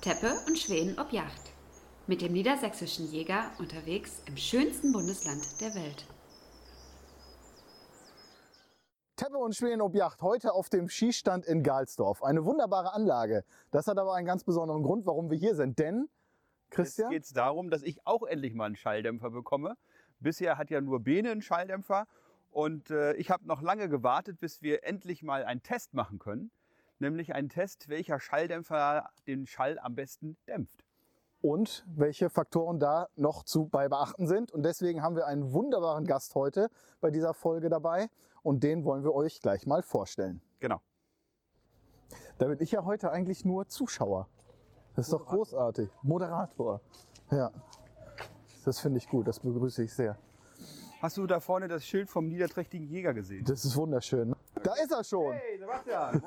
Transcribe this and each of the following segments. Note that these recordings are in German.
Teppe und Schweden ob Yacht. Mit dem niedersächsischen Jäger unterwegs im schönsten Bundesland der Welt. Teppe und Schweden ob Yacht, heute auf dem Schießstand in Galsdorf. Eine wunderbare Anlage. Das hat aber einen ganz besonderen Grund, warum wir hier sind. Denn, Christian? Jetzt geht es darum, dass ich auch endlich mal einen Schalldämpfer bekomme. Bisher hat ja nur Bene einen Schalldämpfer. Und ich habe noch lange gewartet, bis wir endlich mal einen Test machen können. Nämlich einen Test, welcher Schalldämpfer den Schall am besten dämpft. Und welche Faktoren da noch bei beachten sind. Und deswegen haben wir einen wunderbaren Gast heute bei dieser Folge dabei. Und den wollen wir euch gleich mal vorstellen. Genau. Da bin ich ja heute eigentlich nur Zuschauer. Das ist doch großartig. Moderator. Ja, das finde ich gut. Das begrüße ich sehr. Hast du da vorne das Schild vom niederträchtigen Jäger gesehen? Das ist wunderschön. Da ist er schon. Hey, Sebastian.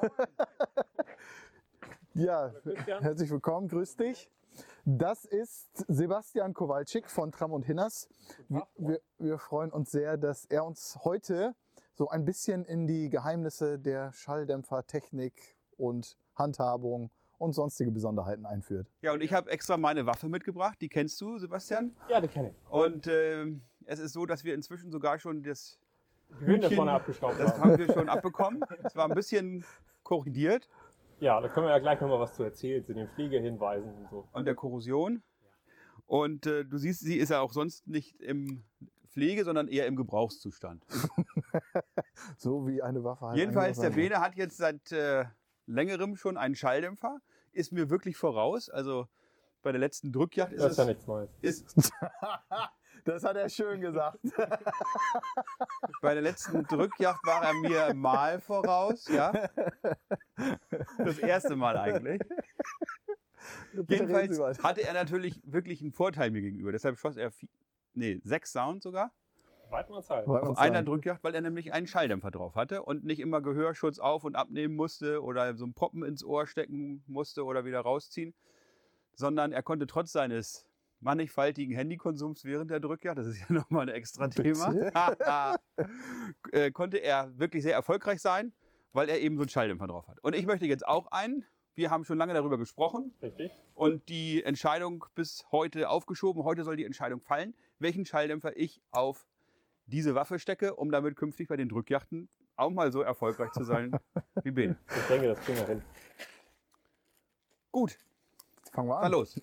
Ja, herzlich willkommen. Grüß dich. Das ist Sebastian Kowalczyk von Tram und Hinners. Wir freuen uns sehr, dass er uns heute so ein bisschen in die Geheimnisse der Schalldämpfertechnik und Handhabung und sonstige Besonderheiten einführt. Ja, und ich habe extra meine Waffe mitgebracht. Die kennst du, Sebastian? Ja, die kenne ich. Und es ist so, dass wir inzwischen sogar schon das Hühnchen vorne abgeschraubt das haben. haben wir schon abbekommen. Es war ein bisschen korrigiert. Ja, da können wir ja gleich noch mal was zu erzählen, zu den Fliegehinweisen und so. Und der Korrosion. Und du siehst, sie ist ja auch sonst nicht im Pflege, sondern eher im Gebrauchszustand. So wie eine Waffe halt. Jedenfalls, der Bene hat jetzt seit längerem schon einen Schalldämpfer. Ist mir wirklich voraus. Also bei der letzten Drückjagd ist Das ist ja es... nichts Neues. Das hat er schön gesagt. Bei der letzten Drückjagd war er mir mal voraus. Ja? Das erste Mal eigentlich. Jedenfalls hatte er natürlich wirklich einen Vorteil mir gegenüber. Deshalb schoss er 6 Sound sogar Weidmannshall. auf einer Drückjagd, weil er nämlich einen Schalldämpfer drauf hatte und nicht immer Gehörschutz auf- und abnehmen musste oder so einen Poppen ins Ohr stecken musste oder wieder rausziehen, sondern er konnte trotz seines mannigfaltigen Handykonsums während der Drückjagd, das ist ja nochmal ein extra Thema, konnte er wirklich sehr erfolgreich sein, weil er eben so einen Schalldämpfer drauf hat. Und ich möchte jetzt auch einen. Wir haben schon lange darüber gesprochen. Richtig. Und die Entscheidung bis heute aufgeschoben. Heute soll die Entscheidung fallen, welchen Schalldämpfer ich auf diese Waffe stecke, um damit künftig bei den Drückjachten auch mal so erfolgreich zu sein wie Bene. Ich denke, das kriegen wir hin. Gut, Fangen wir mal an. los.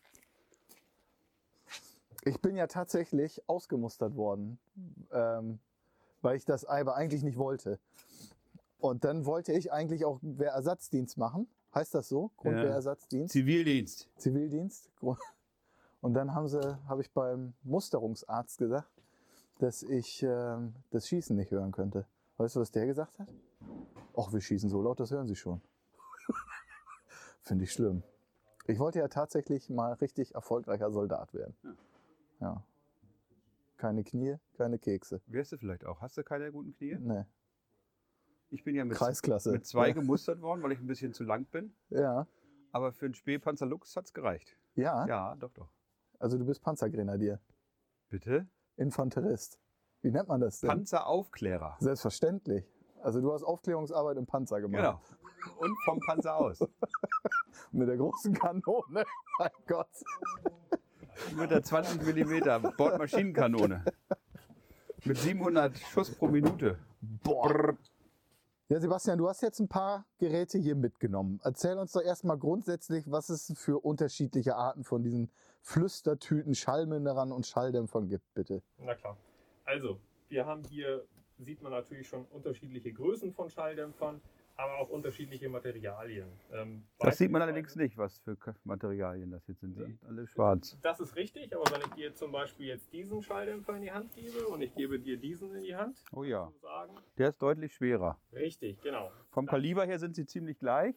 Ich bin ja tatsächlich ausgemustert worden, weil ich das aber eigentlich nicht wollte. Und dann wollte ich eigentlich auch Wehrersatzdienst machen. Heißt das so? Grundwehrersatzdienst? Zivildienst. Zivildienst. Und dann habe ich beim Musterungsarzt gesagt, dass ich das Schießen nicht hören könnte. Weißt du, was der gesagt hat? Ach, wir schießen so laut, das hören Sie schon. Finde ich schlimm. Ich wollte ja tatsächlich mal richtig erfolgreicher Soldat werden. Ja. Keine Knie, keine Kekse. Wärst du vielleicht auch? Hast du keine guten Knie? Nee. Ich bin ja Kreisklasse. mit 2 gemustert worden, weil ich ein bisschen zu lang bin. Ja. Aber für einen Spähpanzer Lux hat es gereicht. Ja? Ja, doch, doch. Also du bist Panzergrenadier. Bitte? Infanterist. Wie nennt man das denn? Panzeraufklärer. Selbstverständlich. Also du hast Aufklärungsarbeit im Panzer gemacht. Genau. Und vom Panzer aus. Mit der großen Kanone. Mein Gott. Mit der 20 mm Bordmaschinenkanone. Mit 700 Schuss pro Minute. Boah. Ja, Sebastian, du hast jetzt ein paar Geräte hier mitgenommen. Erzähl uns doch erstmal grundsätzlich, was es für unterschiedliche Arten von diesen Flüstertüten, Schallminderern und Schalldämpfern gibt, bitte. Na klar. Also, wir haben hier, sieht man natürlich schon unterschiedliche Größen von Schalldämpfern, aber auch unterschiedliche Materialien. Das sieht man allerdings nicht, was für Materialien das jetzt sind. Die sind alle schwarz. Das ist richtig, aber wenn ich dir zum Beispiel jetzt diesen Schalldämpfer in die Hand gebe und ich gebe dir diesen in die Hand, Oh ja, sozusagen. der ist deutlich schwerer. Richtig, genau. Vom Kaliber her sind sie ziemlich gleich.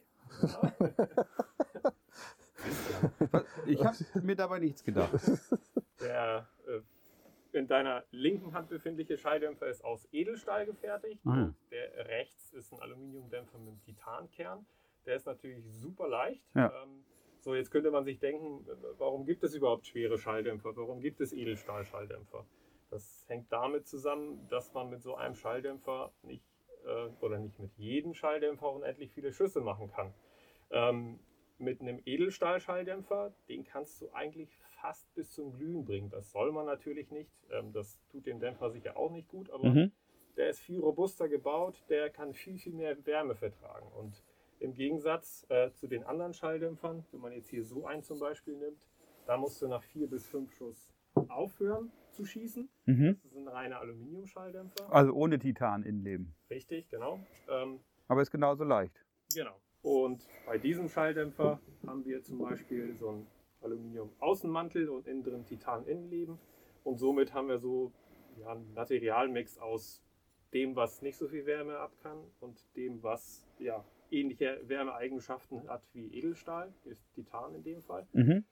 Ich habe mir dabei nichts gedacht. Der in deiner linken Hand befindliche Schalldämpfer ist aus Edelstahl gefertigt. Mhm. Der rechts ist ein Aluminiumdämpfer mit einem Titankern. Der ist natürlich super leicht. Ja. So, jetzt könnte man sich denken, warum gibt es überhaupt schwere Schalldämpfer? Warum gibt es Edelstahl-Schalldämpfer? Das hängt damit zusammen, dass man mit so einem Schalldämpfer nicht mit jedem Schalldämpfer unendlich viele Schüsse machen kann. Mit einem Edelstahlschalldämpfer, den kannst du eigentlich fast bis zum Glühen bringen. Das soll man natürlich nicht. Das tut dem Dämpfer sicher auch nicht gut, aber der ist viel robuster gebaut, der kann viel, viel mehr Wärme vertragen. Und im Gegensatz zu den anderen Schalldämpfern, wenn man jetzt hier so einen zum Beispiel nimmt, da musst du nach 4 bis 5 Schuss aufhören zu schießen. Das ist ein reiner Aluminiumschalldämpfer. Also ohne Titan-Innenleben. Richtig, genau. Aber ist genauso leicht. Genau. Und bei diesem Schalldämpfer haben wir zum Beispiel so einen Aluminium-Außenmantel und innen drin Titan-Innenleben. Und somit haben wir so einen Materialmix aus dem, was nicht so viel Wärme ab kann und dem, was ähnliche Wärmeeigenschaften hat wie Edelstahl, ist Titan in dem Fall.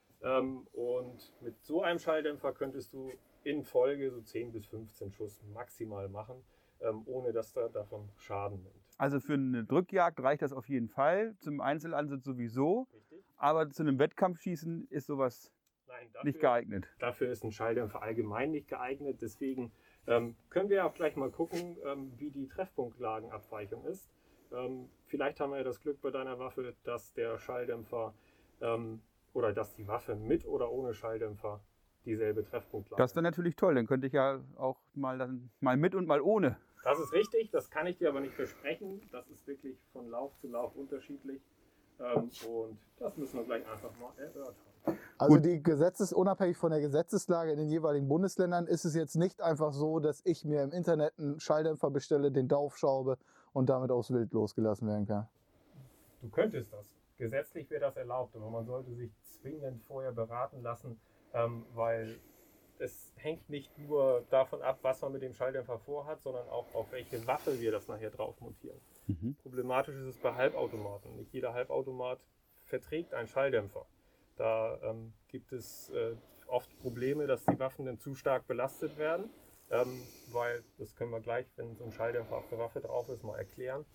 Und mit so einem Schalldämpfer könntest du in Folge so 10 bis 15 Schuss maximal machen, ohne dass da davon Schaden nimmt. Also für eine Drückjagd reicht das auf jeden Fall, zum Einzelansatz sowieso, Richtig? aber zu einem Wettkampfschießen ist sowas nicht geeignet. Dafür ist ein Schalldämpfer allgemein nicht geeignet, deswegen können wir auch gleich mal gucken, wie die Treffpunktlagenabweichung ist. Vielleicht haben wir ja das Glück bei deiner Waffe, dass der Schalldämpfer oder dass die Waffe mit oder ohne Schalldämpfer dieselbe Treffpunktlage hat. Das wäre natürlich toll, dann könnte ich ja auch mal mit und mal ohne. Das ist richtig, das kann ich dir aber nicht versprechen. Das ist wirklich von Lauf zu Lauf unterschiedlich. Und das müssen wir gleich einfach mal erörtern. Also unabhängig von der Gesetzeslage in den jeweiligen Bundesländern ist es jetzt nicht einfach so, dass ich mir im Internet einen Schalldämpfer bestelle, den draufschraube und damit aufs Wild losgelassen werden kann. Du könntest das. Gesetzlich wäre das erlaubt, aber man sollte sich zwingend vorher beraten lassen, weil es hängt nicht nur davon ab, was man mit dem Schalldämpfer vorhat, sondern auch auf welche Waffe wir das nachher drauf montieren. Problematisch ist es bei Halbautomaten. Nicht jeder Halbautomat verträgt einen Schalldämpfer. Da gibt es oft Probleme, dass die Waffen dann zu stark belastet werden, weil, das können wir gleich, wenn so ein Schalldämpfer auf der Waffe drauf ist, mal erklären.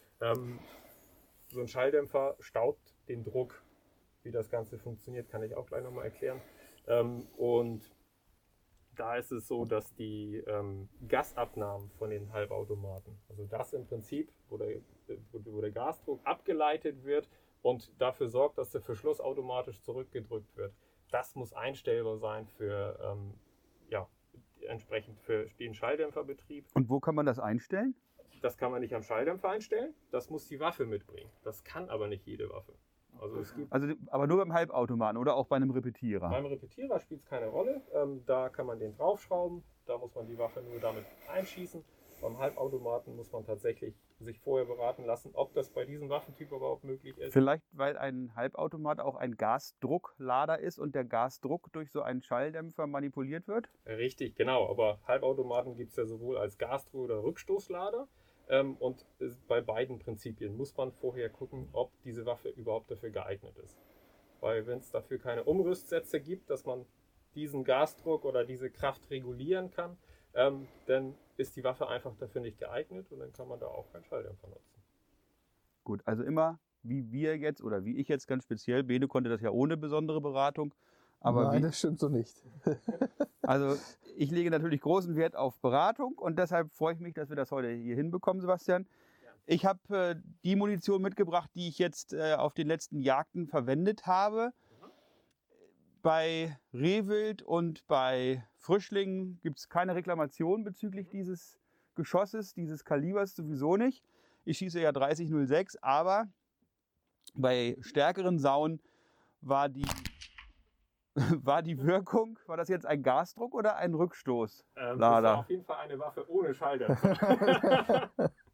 So ein Schalldämpfer staut den Druck. Wie das Ganze funktioniert, kann ich auch gleich nochmal erklären. Und da ist es so, dass die Gasabnahmen von den Halbautomaten, also das im Prinzip, wo der Gasdruck abgeleitet wird und dafür sorgt, dass der Verschluss automatisch zurückgedrückt wird, das muss einstellbar sein für entsprechend für den Schalldämpferbetrieb. Und wo kann man das einstellen? Das kann man nicht am Schalldämpfer einstellen, das muss die Waffe mitbringen. Das kann aber nicht jede Waffe. Aber nur beim Halbautomaten oder auch bei einem Repetierer? Beim Repetierer spielt es keine Rolle. Da kann man den draufschrauben, da muss man die Waffe nur damit einschießen. Beim Halbautomaten muss man tatsächlich sich vorher beraten lassen, ob das bei diesem Waffentyp überhaupt möglich ist. Vielleicht, weil ein Halbautomat auch ein Gasdrucklader ist und der Gasdruck durch so einen Schalldämpfer manipuliert wird? Richtig, genau. Aber Halbautomaten gibt es ja sowohl als Gasdruck- oder Rückstoßlader. Und bei beiden Prinzipien muss man vorher gucken, ob diese Waffe überhaupt dafür geeignet ist. Weil wenn es dafür keine Umrüstsätze gibt, dass man diesen Gasdruck oder diese Kraft regulieren kann, dann ist die Waffe einfach dafür nicht geeignet und dann kann man da auch keinen Schalldämpfer nutzen. Gut, also immer wie wir jetzt oder wie ich jetzt ganz speziell, Bene konnte das ja ohne besondere Beratung. Aber nein, das stimmt so nicht. Also ich lege natürlich großen Wert auf Beratung und deshalb freue ich mich, dass wir das heute hier hinbekommen, Sebastian. Ja. Ich habe die Munition mitgebracht, die ich jetzt auf den letzten Jagden verwendet habe. Bei Rehwild und bei Frischlingen gibt es keine Reklamation bezüglich dieses Geschosses, dieses Kalibers sowieso nicht. Ich schieße ja 30,06, aber bei stärkeren Sauen war die Wirkung, war das jetzt ein Gasdruck oder ein Rückstoßlader? Das war auf jeden Fall eine Waffe ohne Schalldämpfer.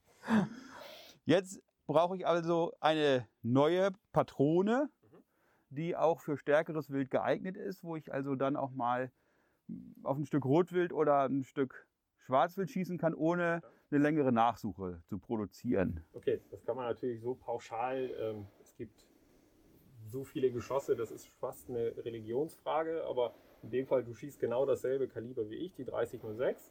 Jetzt brauche ich also eine neue Patrone, die auch für stärkeres Wild geeignet ist, wo ich also dann auch mal auf ein Stück Rotwild oder ein Stück Schwarzwild schießen kann, ohne eine längere Nachsuche zu produzieren. Okay, das kann man natürlich so pauschal, es gibt so viele Geschosse, das ist fast eine Religionsfrage, aber in dem Fall, du schießt genau dasselbe Kaliber wie ich, die 30,06.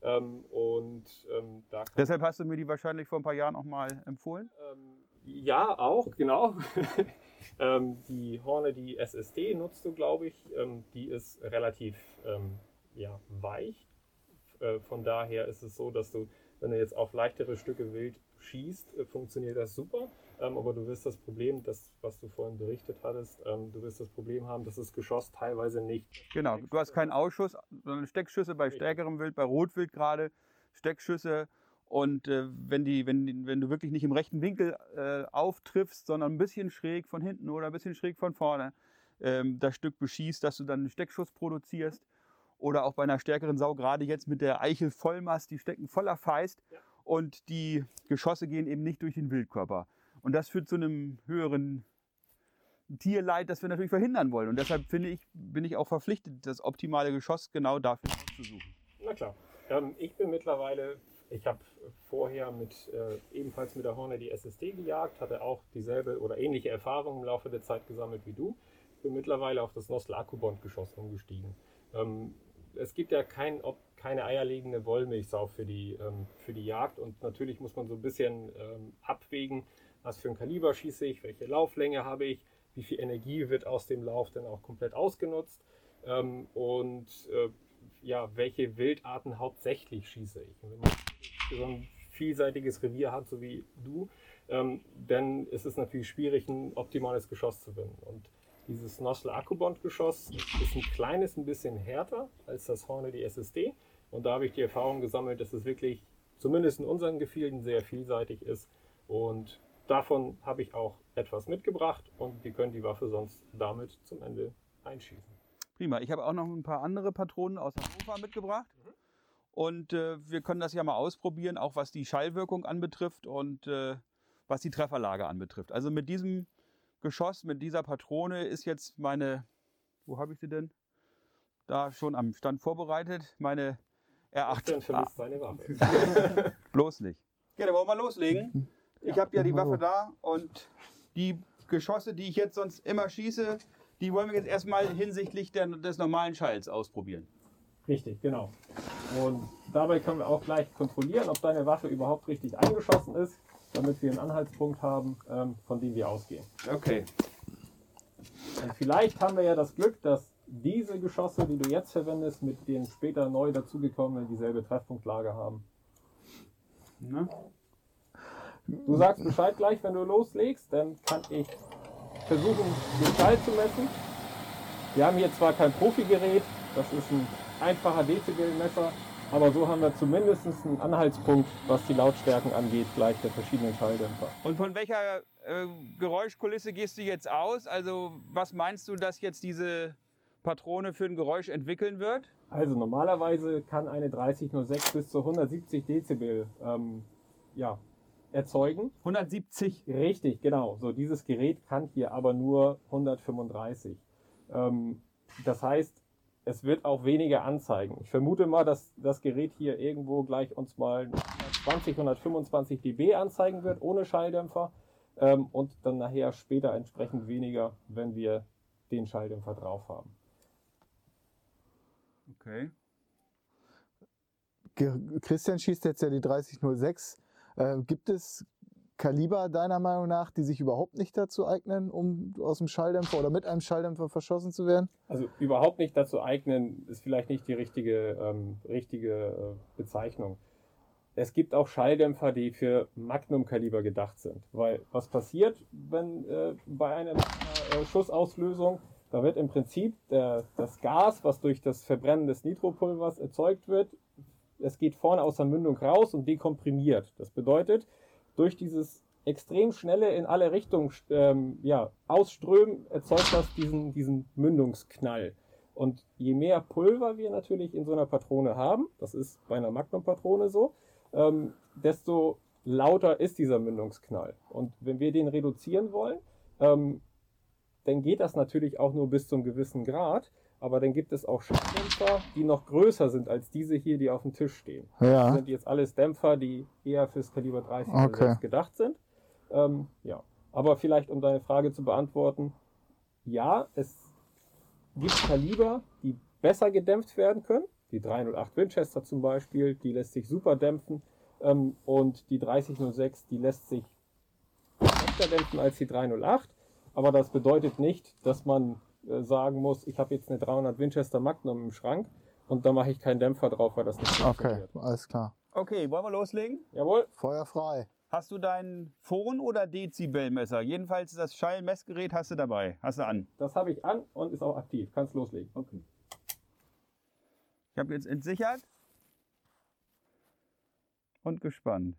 Deshalb hast du mir die wahrscheinlich vor ein paar Jahren auch mal empfohlen? Ja, auch, genau. Die Horne, die SSD nutzt du, glaube ich. Die ist relativ weich. Von daher ist es so, dass du Wenn du jetzt auf leichtere Stücke Wild schießt, funktioniert das super. Aber du wirst das Problem, was du vorhin berichtet hattest, du wirst das Problem haben, dass das Geschoss teilweise nicht... Genau, du hast keinen Ausschuss, sondern Steckschüsse bei stärkerem Wild, bei Rotwild gerade, Steckschüsse. Und wenn du wirklich nicht im rechten Winkel auftriffst, sondern ein bisschen schräg von hinten oder ein bisschen schräg von vorne das Stück beschießt, dass du dann einen Steckschuss produzierst. Oder auch bei einer stärkeren Sau, gerade jetzt mit der Eichel Vollmast, die stecken voller Feist und die Geschosse gehen eben nicht durch den Wildkörper. Und das führt zu einem höheren Tierleid, das wir natürlich verhindern wollen. Und deshalb bin ich auch verpflichtet, das optimale Geschoss genau dafür auszusuchen. Na klar. Ich habe vorher ebenfalls mit der Hornady SST gejagt, hatte auch dieselbe oder ähnliche Erfahrungen im Laufe der Zeit gesammelt wie du. Ich bin mittlerweile auf das Nostl Akkubond-Geschoss umgestiegen. Es gibt ja keine eierlegende Wollmilchsau für die Jagd und natürlich muss man so ein bisschen abwägen, was für ein Kaliber schieße ich, welche Lauflänge habe ich, wie viel Energie wird aus dem Lauf dann auch komplett ausgenutzt welche Wildarten hauptsächlich schieße ich. Und wenn man so ein vielseitiges Revier hat, so wie du, dann ist es natürlich schwierig, ein optimales Geschoss zu finden. Und dieses Nostl Akkubond-Geschoss ist ein bisschen härter als das Hornady SST. Und da habe ich die Erfahrung gesammelt, dass es wirklich, zumindest in unseren Gefilden, sehr vielseitig ist. Und davon habe ich auch etwas mitgebracht und wir können die Waffe sonst damit zum Ende einschießen. Prima, ich habe auch noch ein paar andere Patronen aus Hannover mitgebracht. Und wir können das ja mal ausprobieren, auch was die Schallwirkung anbetrifft und was die Trefferlage anbetrifft. Also mit diesem Geschoss, mit dieser Patrone ist jetzt wo habe ich sie denn? Da schon am Stand vorbereitet, meine R8. Dann vermisst seine Waffe. Bloß nicht. Ja, dann wollen wir loslegen. Ich habe ja die Waffe da und die Geschosse, die ich jetzt sonst immer schieße, die wollen wir jetzt erstmal hinsichtlich des normalen Schalls ausprobieren. Richtig, genau. Und dabei können wir auch gleich kontrollieren, ob deine Waffe überhaupt richtig eingeschossen ist, damit wir einen Anhaltspunkt haben, von dem wir ausgehen. Okay. Und vielleicht haben wir ja das Glück, dass diese Geschosse, die du jetzt verwendest, mit den später neu dazugekommenen dieselbe Treffpunktlage haben. Na? Du sagst Bescheid gleich, wenn du loslegst, dann kann ich versuchen, den Schall zu messen. Wir haben hier zwar kein Profi-Gerät, das ist ein einfacher Dezibelmesser, aber so haben wir zumindest einen Anhaltspunkt, was die Lautstärken angeht, gleich der verschiedenen Schalldämpfer. Und von welcher Geräuschkulisse gehst du jetzt aus? Also was meinst du, dass jetzt diese Patrone für ein Geräusch entwickeln wird? Also normalerweise kann eine 3006 bis zu 170 Dezibel erzeugen. 170? Richtig, genau. So, dieses Gerät kann hier aber nur 135. Das heißt, es wird auch weniger anzeigen. Ich vermute mal, dass das Gerät hier irgendwo gleich uns mal 125 dB anzeigen wird, ohne Schalldämpfer. Und dann nachher später entsprechend weniger, wenn wir den Schalldämpfer drauf haben. Okay. Christian schießt jetzt ja die 3006. Gibt es Kaliber deiner Meinung nach, die sich überhaupt nicht dazu eignen, um aus dem Schalldämpfer oder mit einem Schalldämpfer verschossen zu werden? Also überhaupt nicht dazu eignen, ist vielleicht nicht die richtige Bezeichnung. Es gibt auch Schalldämpfer, die für Magnum-Kaliber gedacht sind. Weil was passiert, wenn bei einer Schussauslösung, da wird im Prinzip das Gas, was durch das Verbrennen des Nitropulvers erzeugt wird, es geht vorne aus der Mündung raus und dekomprimiert. Das bedeutet, durch dieses extrem schnelle in alle Richtungen Ausströmen erzeugt das diesen Mündungsknall. Und je mehr Pulver wir natürlich in so einer Patrone haben, das ist bei einer Magnum-Patrone so, desto lauter ist dieser Mündungsknall. Und wenn wir den reduzieren wollen, dann geht das natürlich auch nur bis zu einem gewissen Grad. Aber dann gibt es auch Schalldämpfer, die noch größer sind als diese hier, die auf dem Tisch stehen. Ja. Das sind jetzt alles Dämpfer, die eher fürs Kaliber 30 gedacht sind. Aber vielleicht, um deine Frage zu beantworten, ja, es gibt Kaliber, die besser gedämpft werden können. Die 308 Winchester zum Beispiel, die lässt sich super dämpfen. Und die 3006, die lässt sich besser dämpfen als die 308. Aber das bedeutet nicht, dass man sagen muss, ich habe jetzt eine 300 Winchester Magnum im Schrank und da mache ich keinen Dämpfer drauf, weil das nicht funktioniert. Okay, alles klar. Okay, wollen wir loslegen? Jawohl. Feuer frei. Hast du dein Phon- oder Dezibelmesser? Jedenfalls das Schallmessgerät hast du dabei. Hast du an. Das habe ich an und ist auch aktiv. Kannst loslegen. Okay. Ich habe jetzt entsichert und gespannt.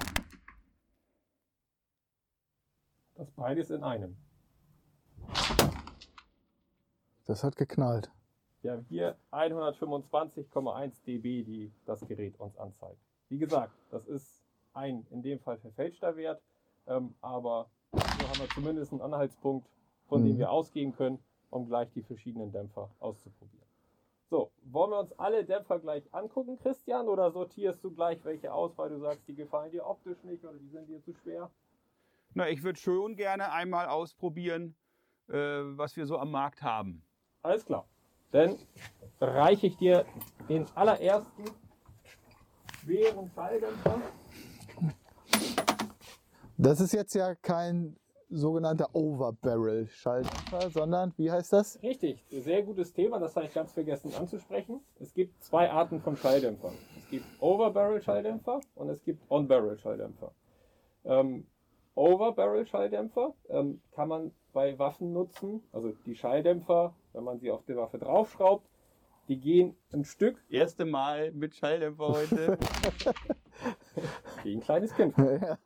Das beides in einem. Das hat geknallt. Wir haben hier 125,1 dB, die das Gerät uns anzeigt. Wie gesagt, das ist ein in dem Fall verfälschter Wert, aber so haben wir zumindest einen Anhaltspunkt, von dem wir ausgehen können, um gleich die verschiedenen Dämpfer auszuprobieren. So, wollen wir uns alle Dämpfer gleich angucken, Christian, oder sortierst du gleich welche aus, weil du sagst, die gefallen dir optisch nicht oder die sind dir zu schwer? Na, ich würde schon gerne einmal ausprobieren, was wir so am Markt haben. Alles klar. Dann reiche ich dir den allerersten schweren Schalldämpfer. Das ist jetzt ja kein sogenannter Overbarrel-Schalldämpfer, sondern, wie heißt das? Richtig, sehr gutes Thema, das habe ich ganz vergessen anzusprechen. Es gibt zwei Arten von Schalldämpfern. Es gibt Overbarrel-Schalldämpfer und es gibt On-Barrel-Schalldämpfer. Overbarrel-Schalldämpfer kann man bei Waffen nutzen, also die Schalldämpfer, wenn man sie auf die Waffe draufschraubt, die gehen ein Stück. Erste Mal mit Schalldämpfer heute. Wie ein kleines Kind.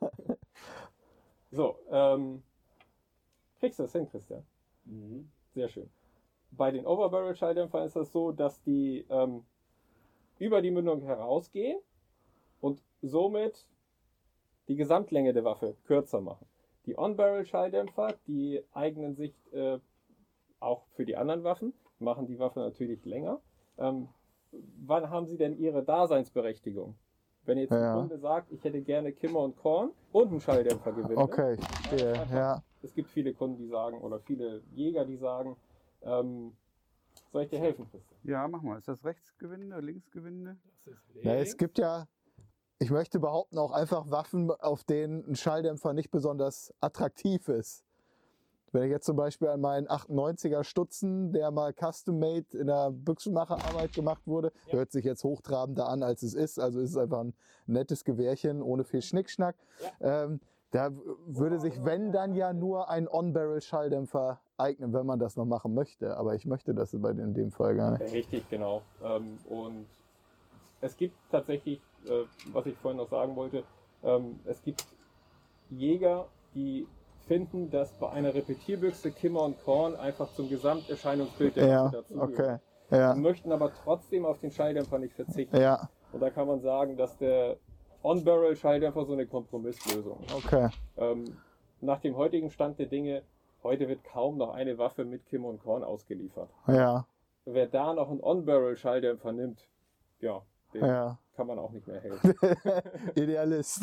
So, kriegst du das hin, Christian? Sehr schön. Bei den Overbarrel-Schalldämpfern ist das so, dass die über die Mündung herausgehen und somit die Gesamtlänge der Waffe kürzer machen. Die On-Barrel-Schalldämpfer, die eignen sich auch für die anderen Waffen, machen die Waffe natürlich länger. Wann haben sie denn ihre Daseinsberechtigung? Wenn jetzt ein Kunde sagt, ich hätte gerne Kimmer und Korn und einen Schalldämpfergewinde. Okay, ich verstehe, ja. Es gibt viele Kunden, die sagen, oder viele Jäger, die sagen, soll ich dir helfen, Christian? Ja, mach mal. Ist das Rechtsgewinde oder Linksgewinde? Das ist Ja, es gibt ja, ich möchte behaupten, auch einfach Waffen, auf denen ein Schalldämpfer nicht besonders attraktiv ist. Wenn ich jetzt zum Beispiel an meinen 98er Stutzen, der mal custom-made in der Büchsenmacherarbeit gemacht wurde, hört sich jetzt hochtrabender an, als es ist. Also ist es einfach ein nettes Gewehrchen ohne viel Schnickschnack. Da würde sich, wenn, dann ja nur ein On-Barrel-Schalldämpfer eignen, wenn man das noch machen möchte. Aber ich möchte das in dem Fall gar nicht. Richtig, genau. Und es gibt tatsächlich, was ich vorhin noch sagen wollte, es gibt Jäger, die finden, dass bei einer Repetierbüchse Kimmer und Korn einfach zum Gesamterscheinungsbild der Waffe dazugehört. Okay. Möchten aber trotzdem auf den Schalldämpfer nicht verzichten. Ja. Und da kann man sagen, dass der On-Barrel-Schalldämpfer so eine Kompromisslösung ist. Okay. Nach dem heutigen Stand der Dinge, heute wird kaum noch eine Waffe mit Kimmer und Korn ausgeliefert. Ja. Wer da noch einen On-Barrel-Schalldämpfer nimmt, ja, dem kann man auch nicht mehr helfen. Idealist.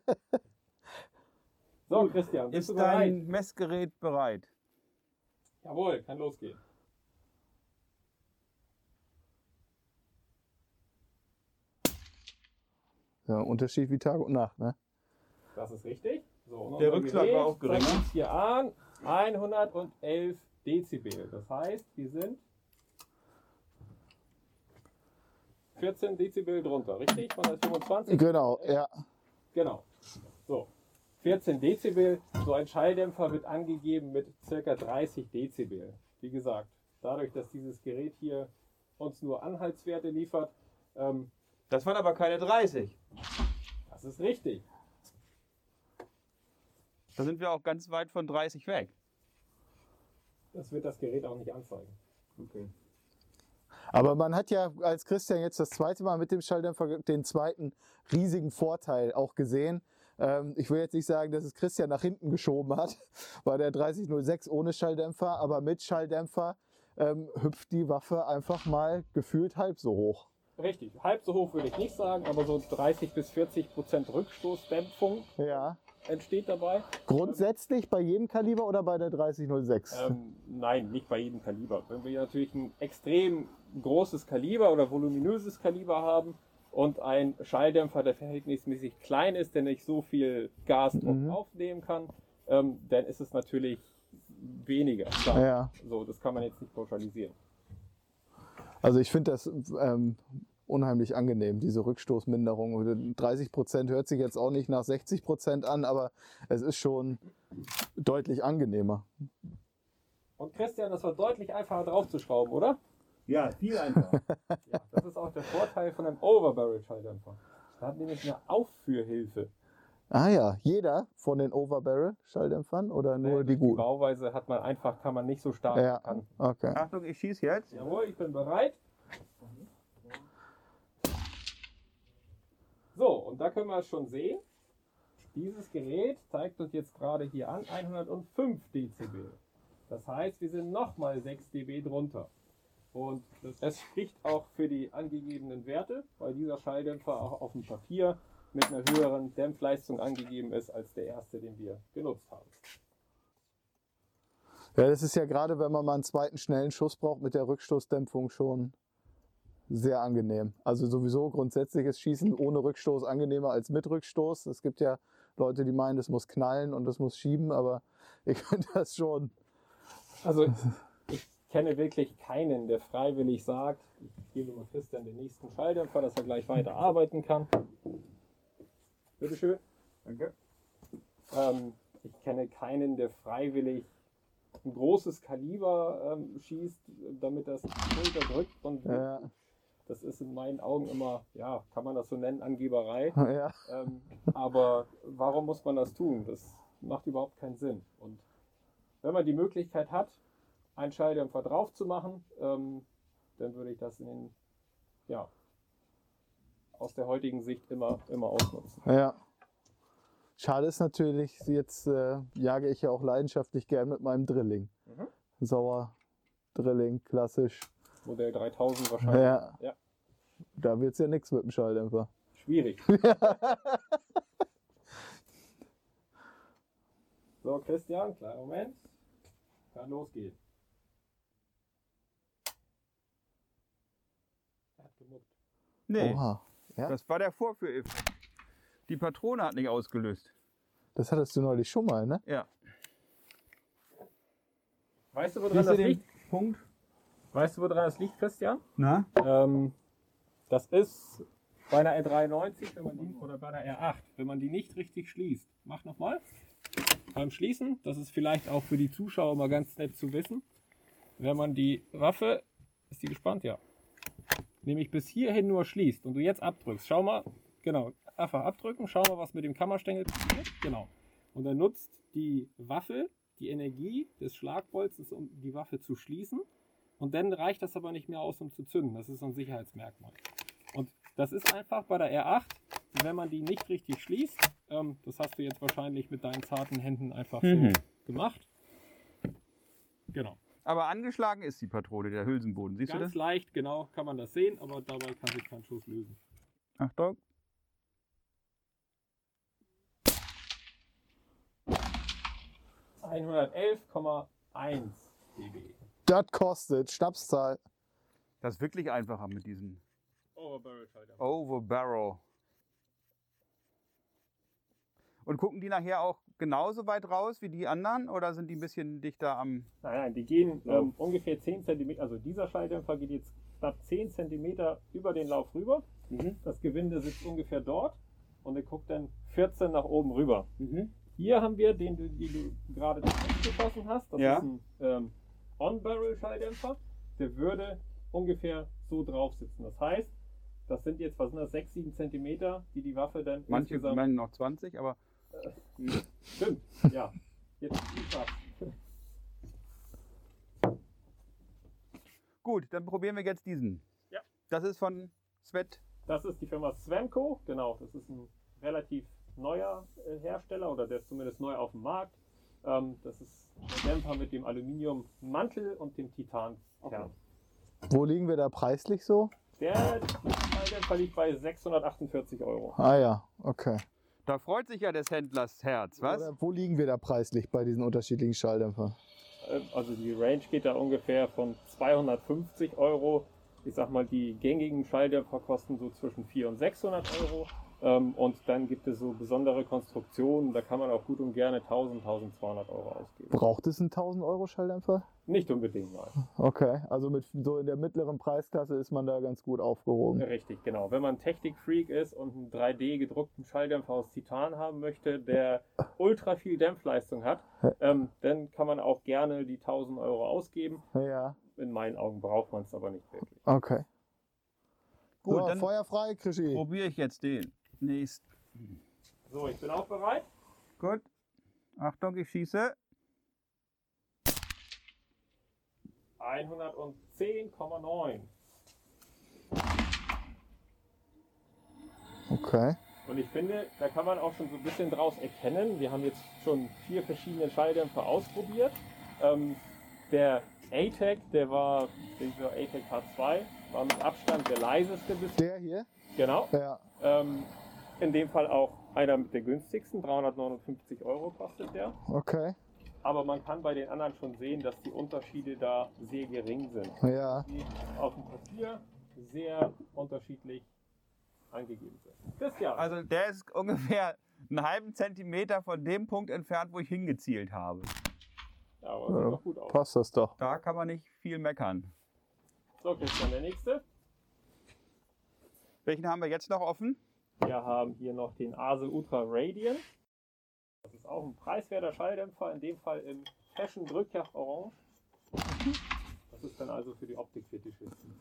So, Christian, bist Ist du bereit? dein Messgerät bereit? Jawohl, kann losgehen. Ja, Unterschied wie Tag und Nacht, ne? Das ist richtig. So, und Der unser Rückschlag Gerät war auch geringer. zeigt uns hier an 111 Dezibel. Das heißt, wir sind 14 Dezibel drunter, richtig? Von der 25? Genau, ja. Genau. So, 14 Dezibel. So ein Schalldämpfer wird angegeben mit ca. 30 Dezibel. Wie gesagt, dadurch, dass dieses Gerät hier uns nur Anhaltswerte liefert, Das waren aber keine 30. das ist richtig. Da sind wir auch ganz weit von 30 weg. Das wird das Gerät auch nicht anzeigen. Okay. Aber man hat ja als Christian jetzt das zweite Mal mit dem Schalldämpfer den zweiten riesigen Vorteil auch gesehen. Ich will jetzt nicht sagen, dass es Christian nach hinten geschoben hat, bei der 3006 ohne Schalldämpfer, aber mit Schalldämpfer hüpft die Waffe einfach mal gefühlt halb so hoch. Richtig, halb so hoch würde ich nicht sagen, aber so 30-40% Rückstoßdämpfung Ja. entsteht dabei. Grundsätzlich bei jedem Kaliber oder bei der 3006? Nein, nicht bei jedem Kaliber. Wenn wir natürlich ein extrem großes Kaliber oder voluminöses Kaliber haben und ein Schalldämpfer, der verhältnismäßig klein ist, der nicht so viel Gasdruck aufnehmen kann, dann ist es natürlich weniger. Klar. Ja. So, das kann man jetzt nicht pauschalisieren. Also ich finde das unheimlich angenehm, diese Rückstoßminderung. 30% hört sich jetzt auch nicht nach 60% an, aber es ist schon deutlich angenehmer. Und Christian, das war deutlich einfacher draufzuschrauben, oder? Ja, viel einfacher. Ja, das ist auch der Vorteil von einem Overbarrel-Schalldämpfer. Da hat nämlich eine Aufführhilfe. Ah ja, jeder von den Overbarrel-Schalldämpfern oder nur die Die guten? Bauweise kann man nicht so stark Ja, an. okay. Achtung, ich schieße jetzt. Jawohl, ich bin bereit. So, und da können wir schon sehen, dieses Gerät zeigt uns jetzt gerade hier an 105 Dezibel. Das heißt, wir sind nochmal 6 dB drunter. Und es spricht auch für die angegebenen Werte, weil dieser Schalldämpfer auch auf dem Papier mit einer höheren Dämpfleistung angegeben ist als der erste, den wir genutzt haben. Ja, das ist ja gerade, wenn man mal einen zweiten schnellen Schuss braucht, mit der Rückstoßdämpfung schon sehr angenehm. Also sowieso grundsätzlich ist Schießen ohne Rückstoß angenehmer als mit Rückstoß. Es gibt ja Leute, die meinen, das muss knallen und das muss schieben, aber ich finde das schon. Also ich kenne wirklich keinen, der freiwillig sagt, ich gebe mal Christian den nächsten Schalldämpfer, dass er gleich weiter arbeiten kann. Bitteschön. Danke. Ich kenne keinen, der freiwillig ein großes Kaliber schießt, damit das Schulter drückt. Und Ja, das ist in meinen Augen immer, ja, kann man das so nennen, Angeberei. ja. Aber warum muss man das tun? Das macht überhaupt keinen Sinn. Und wenn man die Möglichkeit hat, einen Schalldämpfer drauf zu machen, dann würde ich das aus der heutigen Sicht immer ausnutzen. Ja. Schade ist natürlich, jetzt jage ich ja auch leidenschaftlich gern mit meinem Drilling. Sauer Drilling, klassisch. Modell 3000 wahrscheinlich. Ja. Ja. Da wird es ja nichts mit dem Schalldämpfer. Schwierig. So, Christian, kleinen Moment. Kann losgehen. Er hat gemuckt. Nee, Oha. Ja? das war der Vorführeffekt. Die Patrone hat nicht ausgelöst. Das hattest du neulich schon mal, ne? Ja. Weißt du, woran das liegt? Punkt? Weißt du, woran das liegt, Christian? Na? Das ist bei einer R93, oder bei einer R8, wenn man die nicht richtig schließt. Mach nochmal. Beim Schließen, das ist vielleicht auch für die Zuschauer mal ganz nett zu wissen, wenn man die Waffe, ist die gespannt? Ja. Nämlich bis hierhin nur schließt und du jetzt abdrückst. Schau mal, genau, einfach abdrücken, schau mal, was mit dem Kammerstängel passiert. Genau. Und dann nutzt die Waffe die Energie des Schlagbolzens, um die Waffe zu schließen. Und dann reicht das aber nicht mehr aus, um zu zünden. Das ist so ein Sicherheitsmerkmal. Und das ist einfach bei der R8, wenn man die nicht richtig schließt, das hast du jetzt wahrscheinlich mit deinen zarten Händen einfach so gemacht. Genau. Aber angeschlagen ist die Patrone, der Hülsenboden. Siehst du Ganz das? leicht, genau, kann man das sehen, aber dabei kann sich kein Schuss lösen. Achtung. ...111,1 dB. Das kostet Schnapszahl. Das ist wirklich einfacher mit diesem Overbarrel-Schalldämpfer. Overbarrel. Und gucken die nachher auch genauso weit raus wie die anderen oder sind die ein bisschen dichter am... Nein, die gehen ungefähr 10 cm, also dieser Schalldämpfer geht jetzt knapp 10 cm über den Lauf rüber. Das Gewinde sitzt ungefähr dort und er guckt dann 14 nach oben rüber. Hier haben wir den, den du gerade geschossen hast. Das ist ein On-Barrel-Schalldämpfer. Der würde ungefähr so drauf sitzen. Das heißt, das sind jetzt, was sind das, 6, 7 cm, die Waffe dann Manche insgesamt... meinen noch 20, aber... Stimmt, ja. Jetzt viel Spaß. Gut, dann probieren wir jetzt diesen. Ja. Das ist von Svet. Das ist die Firma Swamco, genau. Das ist ein relativ neuer Hersteller oder der ist zumindest neu auf dem Markt. Das ist der Dämpfer mit dem Aluminiummantel und dem Titankern. Wo liegen wir da preislich so? Der Dämpfer liegt bei 648 €. Ah ja, okay. Da freut sich ja des Händlers Herz, was? Oder wo liegen wir da preislich bei diesen unterschiedlichen Schalldämpfern? Also die Range geht da ungefähr von 250 €. Ich sag mal, die gängigen Schalldämpfer kosten so zwischen 400 und 600 €. Und dann gibt es so besondere Konstruktionen, da kann man auch gut und gerne 1000, 1200 Euro ausgeben. Braucht es einen 1000 Euro Schalldämpfer? Nicht unbedingt, nein. Okay, also mit so in der mittleren Preisklasse ist man da ganz gut aufgehoben. Richtig, genau. Wenn man Technikfreak ist und einen 3D gedruckten Schalldämpfer aus Titan haben möchte, der ultra viel Dämpfleistung hat, dann kann man auch gerne die 1000 Euro ausgeben. Ja. In meinen Augen braucht man es aber nicht wirklich. Okay. Gut, So, dann Feuer frei, Krischi. probiere ich jetzt den. Nächst. So, ich bin auch bereit. Gut. Achtung, ich schieße. 110,9. Okay. Und ich finde, da kann man auch schon so ein bisschen draus erkennen. Wir haben jetzt schon 4 verschiedene Schalldämpfer ausprobiert. Der ATEC, dieser ATEC H2, war mit Abstand der leiseste bisher. Der hier? Genau. Ja. In dem Fall auch einer mit der günstigsten, 359 Euro kostet der. Okay. Aber man kann bei den anderen schon sehen, dass die Unterschiede da sehr gering sind. Ja. Die auf dem Papier sehr unterschiedlich angegeben sind. Christian, Also der ist ungefähr einen halben Zentimeter von dem Punkt entfernt, wo ich hingezielt habe. ja, aber sieht doch gut aus. Passt das doch. Da kann man nicht viel meckern. So, Christian, der nächste. Welchen haben wir jetzt noch offen? Wir haben hier noch den Ase Ultra Radiant. Das ist auch ein preiswerter Schalldämpfer, in dem Fall im Fashion Drückjagd Orange. Das ist dann also für die Optikfetischisten.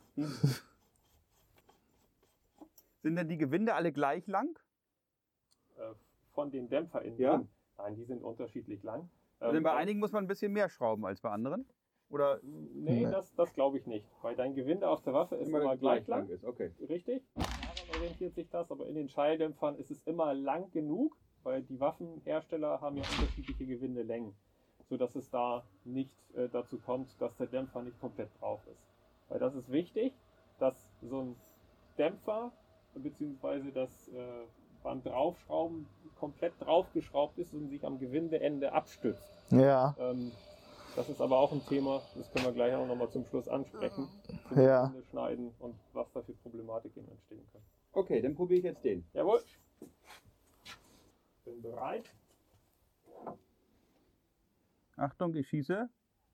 Sind denn die Gewinde alle gleich lang? Von den Dämpfer innen Ja. drin. Nein, die sind unterschiedlich lang. Denn bei einigen muss man ein bisschen mehr schrauben als bei anderen? Oder Nee, das glaube ich nicht. Weil dein Gewinde auf der Waffe ist immer gleich lang. ist? Okay. Richtig? Daran orientiert sich das. Aber in den Schalldämpfern ist es immer lang genug, weil die Waffenhersteller haben ja unterschiedliche Gewindelängen. Sodass es da nicht dazu kommt, dass der Dämpfer nicht komplett drauf ist. Weil das ist wichtig, dass so ein Dämpfer beziehungsweise das beim Draufschrauben komplett draufgeschraubt ist und sich am Gewindeende abstützt. Ja. Das ist aber auch ein Thema, das können wir gleich auch nochmal zum Schluss ansprechen. Zum Ja. Gewinde schneiden und was da für Problematiken entstehen können. Okay, dann probiere ich jetzt den. Jawohl. Bin bereit. Achtung, ich schieße.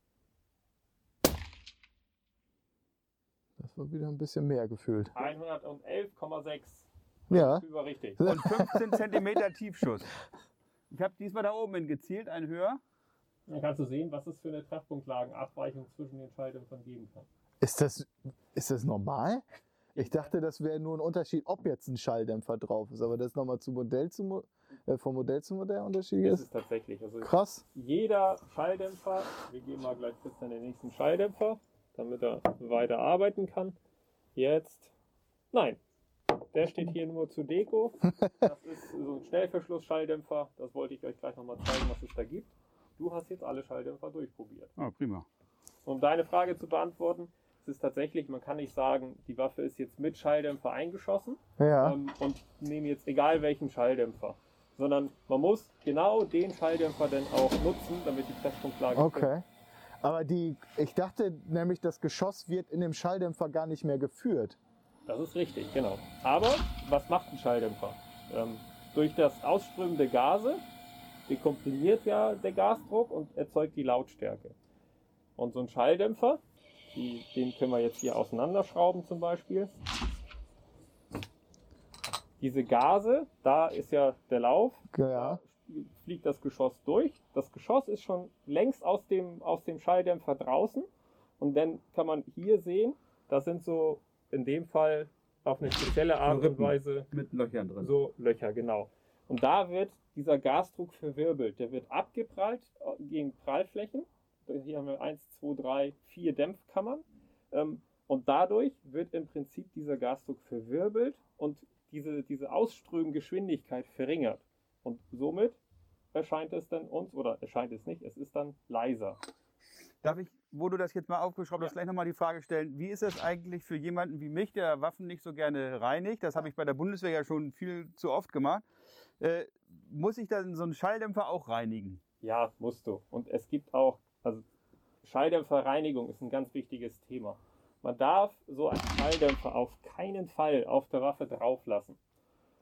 Das war wieder ein bisschen mehr gefühlt. 111,6. Ja. Über richtig. Und 15 cm Tiefschuss. Ich habe diesmal da oben hin gezielt, ein höher. Dann kannst du sehen, was es für eine Treffpunktlagenabweichung zwischen den Schalldämpfern geben kann. Ist das normal? Ich dachte, das wäre nur ein Unterschied, ob jetzt ein Schalldämpfer drauf ist. Aber das nochmal vom Modell zu Modell Unterschied Das ist. ist tatsächlich. Also Krass. jeder Schalldämpfer, wir gehen mal gleich kurz an den nächsten Schalldämpfer, damit er weiter arbeiten kann. Jetzt, nein, der steht hier nur zur Deko. Das ist so ein Schnellverschluss-Schalldämpfer, das wollte ich euch gleich nochmal zeigen, was es da gibt. Du hast jetzt alle Schalldämpfer durchprobiert. Oh, prima. Um deine Frage zu beantworten, es ist tatsächlich, man kann nicht sagen, die Waffe ist jetzt mit Schalldämpfer eingeschossen Ja. und nehme jetzt egal welchen Schalldämpfer, sondern man muss genau den Schalldämpfer dann auch nutzen, damit die Treffpunktlage Okay. Aber ich dachte nämlich, das Geschoss wird in dem Schalldämpfer gar nicht mehr geführt. Das ist richtig, genau. Aber was macht ein Schalldämpfer? Durch das Ausströmen der Gase dekomprimiert ja der Gasdruck und erzeugt die Lautstärke. Und so ein Schalldämpfer, den können wir jetzt hier auseinanderschrauben zum Beispiel. Diese Gase, da ist ja der Lauf, Ja. da fliegt das Geschoss durch. Das Geschoss ist schon längst aus dem Schalldämpfer draußen. Und dann kann man hier sehen, das sind so in dem Fall auf eine spezielle Art und Rippen. Weise Mit Löchern drin. so Löcher, genau. Und da wird dieser Gasdruck verwirbelt. Der wird abgeprallt gegen Prallflächen. Hier haben wir 1, 2, 3, 4 Dämpfkammern. Und dadurch wird im Prinzip dieser Gasdruck verwirbelt und diese Ausströmgeschwindigkeit verringert. Und somit erscheint es dann uns, oder erscheint es nicht, es ist dann leiser. Darf ich, wo du das jetzt mal aufgeschraubt hast, gleich nochmal die Frage stellen, wie ist das eigentlich für jemanden wie mich, der Waffen nicht so gerne reinigt? Das habe ich bei der Bundeswehr ja schon viel zu oft gemacht. Muss ich dann so einen Schalldämpfer auch reinigen? Ja, musst du. Und es gibt auch, also Schalldämpferreinigung ist ein ganz wichtiges Thema. Man darf so einen Schalldämpfer auf keinen Fall auf der Waffe drauf lassen.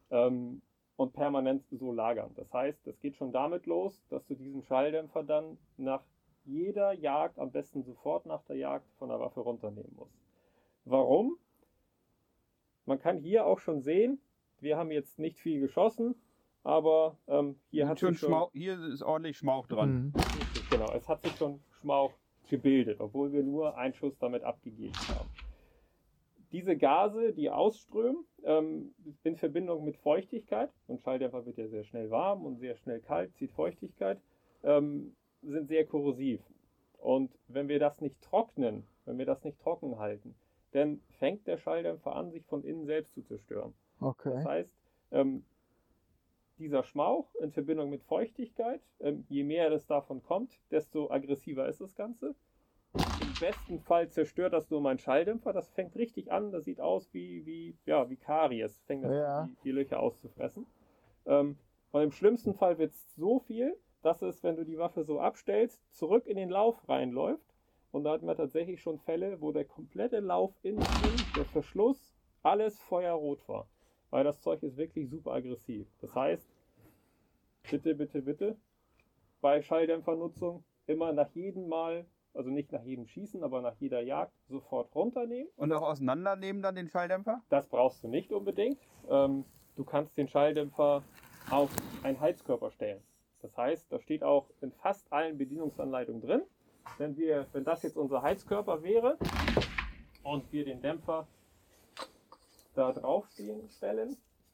und permanent so lagern. Das heißt, das geht schon damit los, dass du diesen Schalldämpfer dann nach jeder Jagd, am besten sofort nach der Jagd, von der Waffe runternehmen musst. Warum? Man kann hier auch schon sehen, wir haben jetzt nicht viel geschossen, aber hier ist ordentlich Schmauch dran. Richtig, genau, es hat sich schon Schmauch gebildet, obwohl wir nur einen Schuss damit abgegeben haben. Diese Gase, die ausströmen, in Verbindung mit Feuchtigkeit, und Schalldämpfer wird ja sehr schnell warm und sehr schnell kalt, zieht Feuchtigkeit, sind sehr korrosiv. Und wenn wir das nicht trocknen, wenn wir das nicht trocken halten, dann fängt der Schalldämpfer an, sich von innen selbst zu zerstören. Okay. Das heißt, dieser Schmauch in Verbindung mit Feuchtigkeit, je mehr es davon kommt, desto aggressiver ist das Ganze. Im besten Fall zerstört das nur mein Schalldämpfer. Das fängt richtig an, das sieht aus wie Karies, fängt das an, die Löcher auszufressen. Und im schlimmsten Fall wird es so viel, dass es, wenn du die Waffe so abstellst, zurück in den Lauf reinläuft. Und da hatten wir tatsächlich schon Fälle, wo der komplette Lauf innen drin, der Verschluss, alles feuerrot war. Weil das Zeug ist wirklich super aggressiv. Das heißt, bitte, bei Schalldämpfernutzung immer nach jedem Mal, also nicht nach jedem Schießen, aber nach jeder Jagd sofort runternehmen. Und auch auseinandernehmen dann den Schalldämpfer? Das brauchst du nicht unbedingt. Du kannst den Schalldämpfer auf einen Heizkörper stellen. Das heißt, da steht auch in fast allen Bedienungsanleitungen drin. Wenn das jetzt unser Heizkörper wäre und wir den Dämpfer da drauf stellen,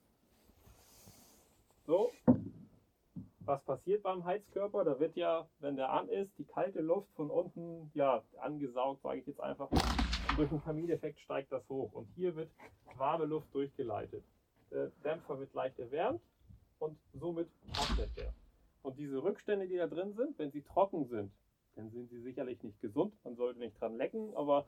so, was passiert beim Heizkörper? Da wird ja, wenn der an ist, die kalte Luft von unten angesaugt, sage ich jetzt einfach. Und durch einen Kamineffekt steigt das hoch. Und hier wird warme Luft durchgeleitet. Der Dämpfer wird leicht erwärmt und somit trocknet er. Und diese Rückstände, die da drin sind, wenn sie trocken sind, dann sind sie sicherlich nicht gesund. Man sollte nicht dran lecken, aber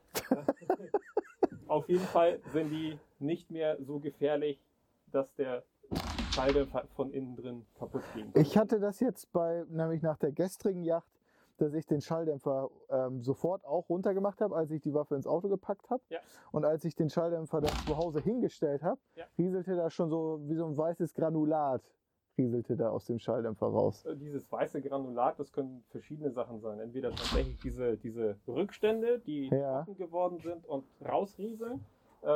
auf jeden Fall sind die nicht mehr so gefährlich, dass der Schalldämpfer von innen drin kaputt ging. Ich hatte das jetzt nämlich nach der gestrigen Jagd, dass ich den Schalldämpfer sofort auch runtergemacht habe, als ich die Waffe ins Auto gepackt habe. Ja. Und als ich den Schalldämpfer dann zu Hause hingestellt habe, rieselte da schon so wie so ein weißes Granulat, rieselte da aus dem Schalldämpfer raus. Dieses weiße Granulat, das können verschiedene Sachen sein. Entweder tatsächlich diese Rückstände, die trocken geworden sind und rausrieseln.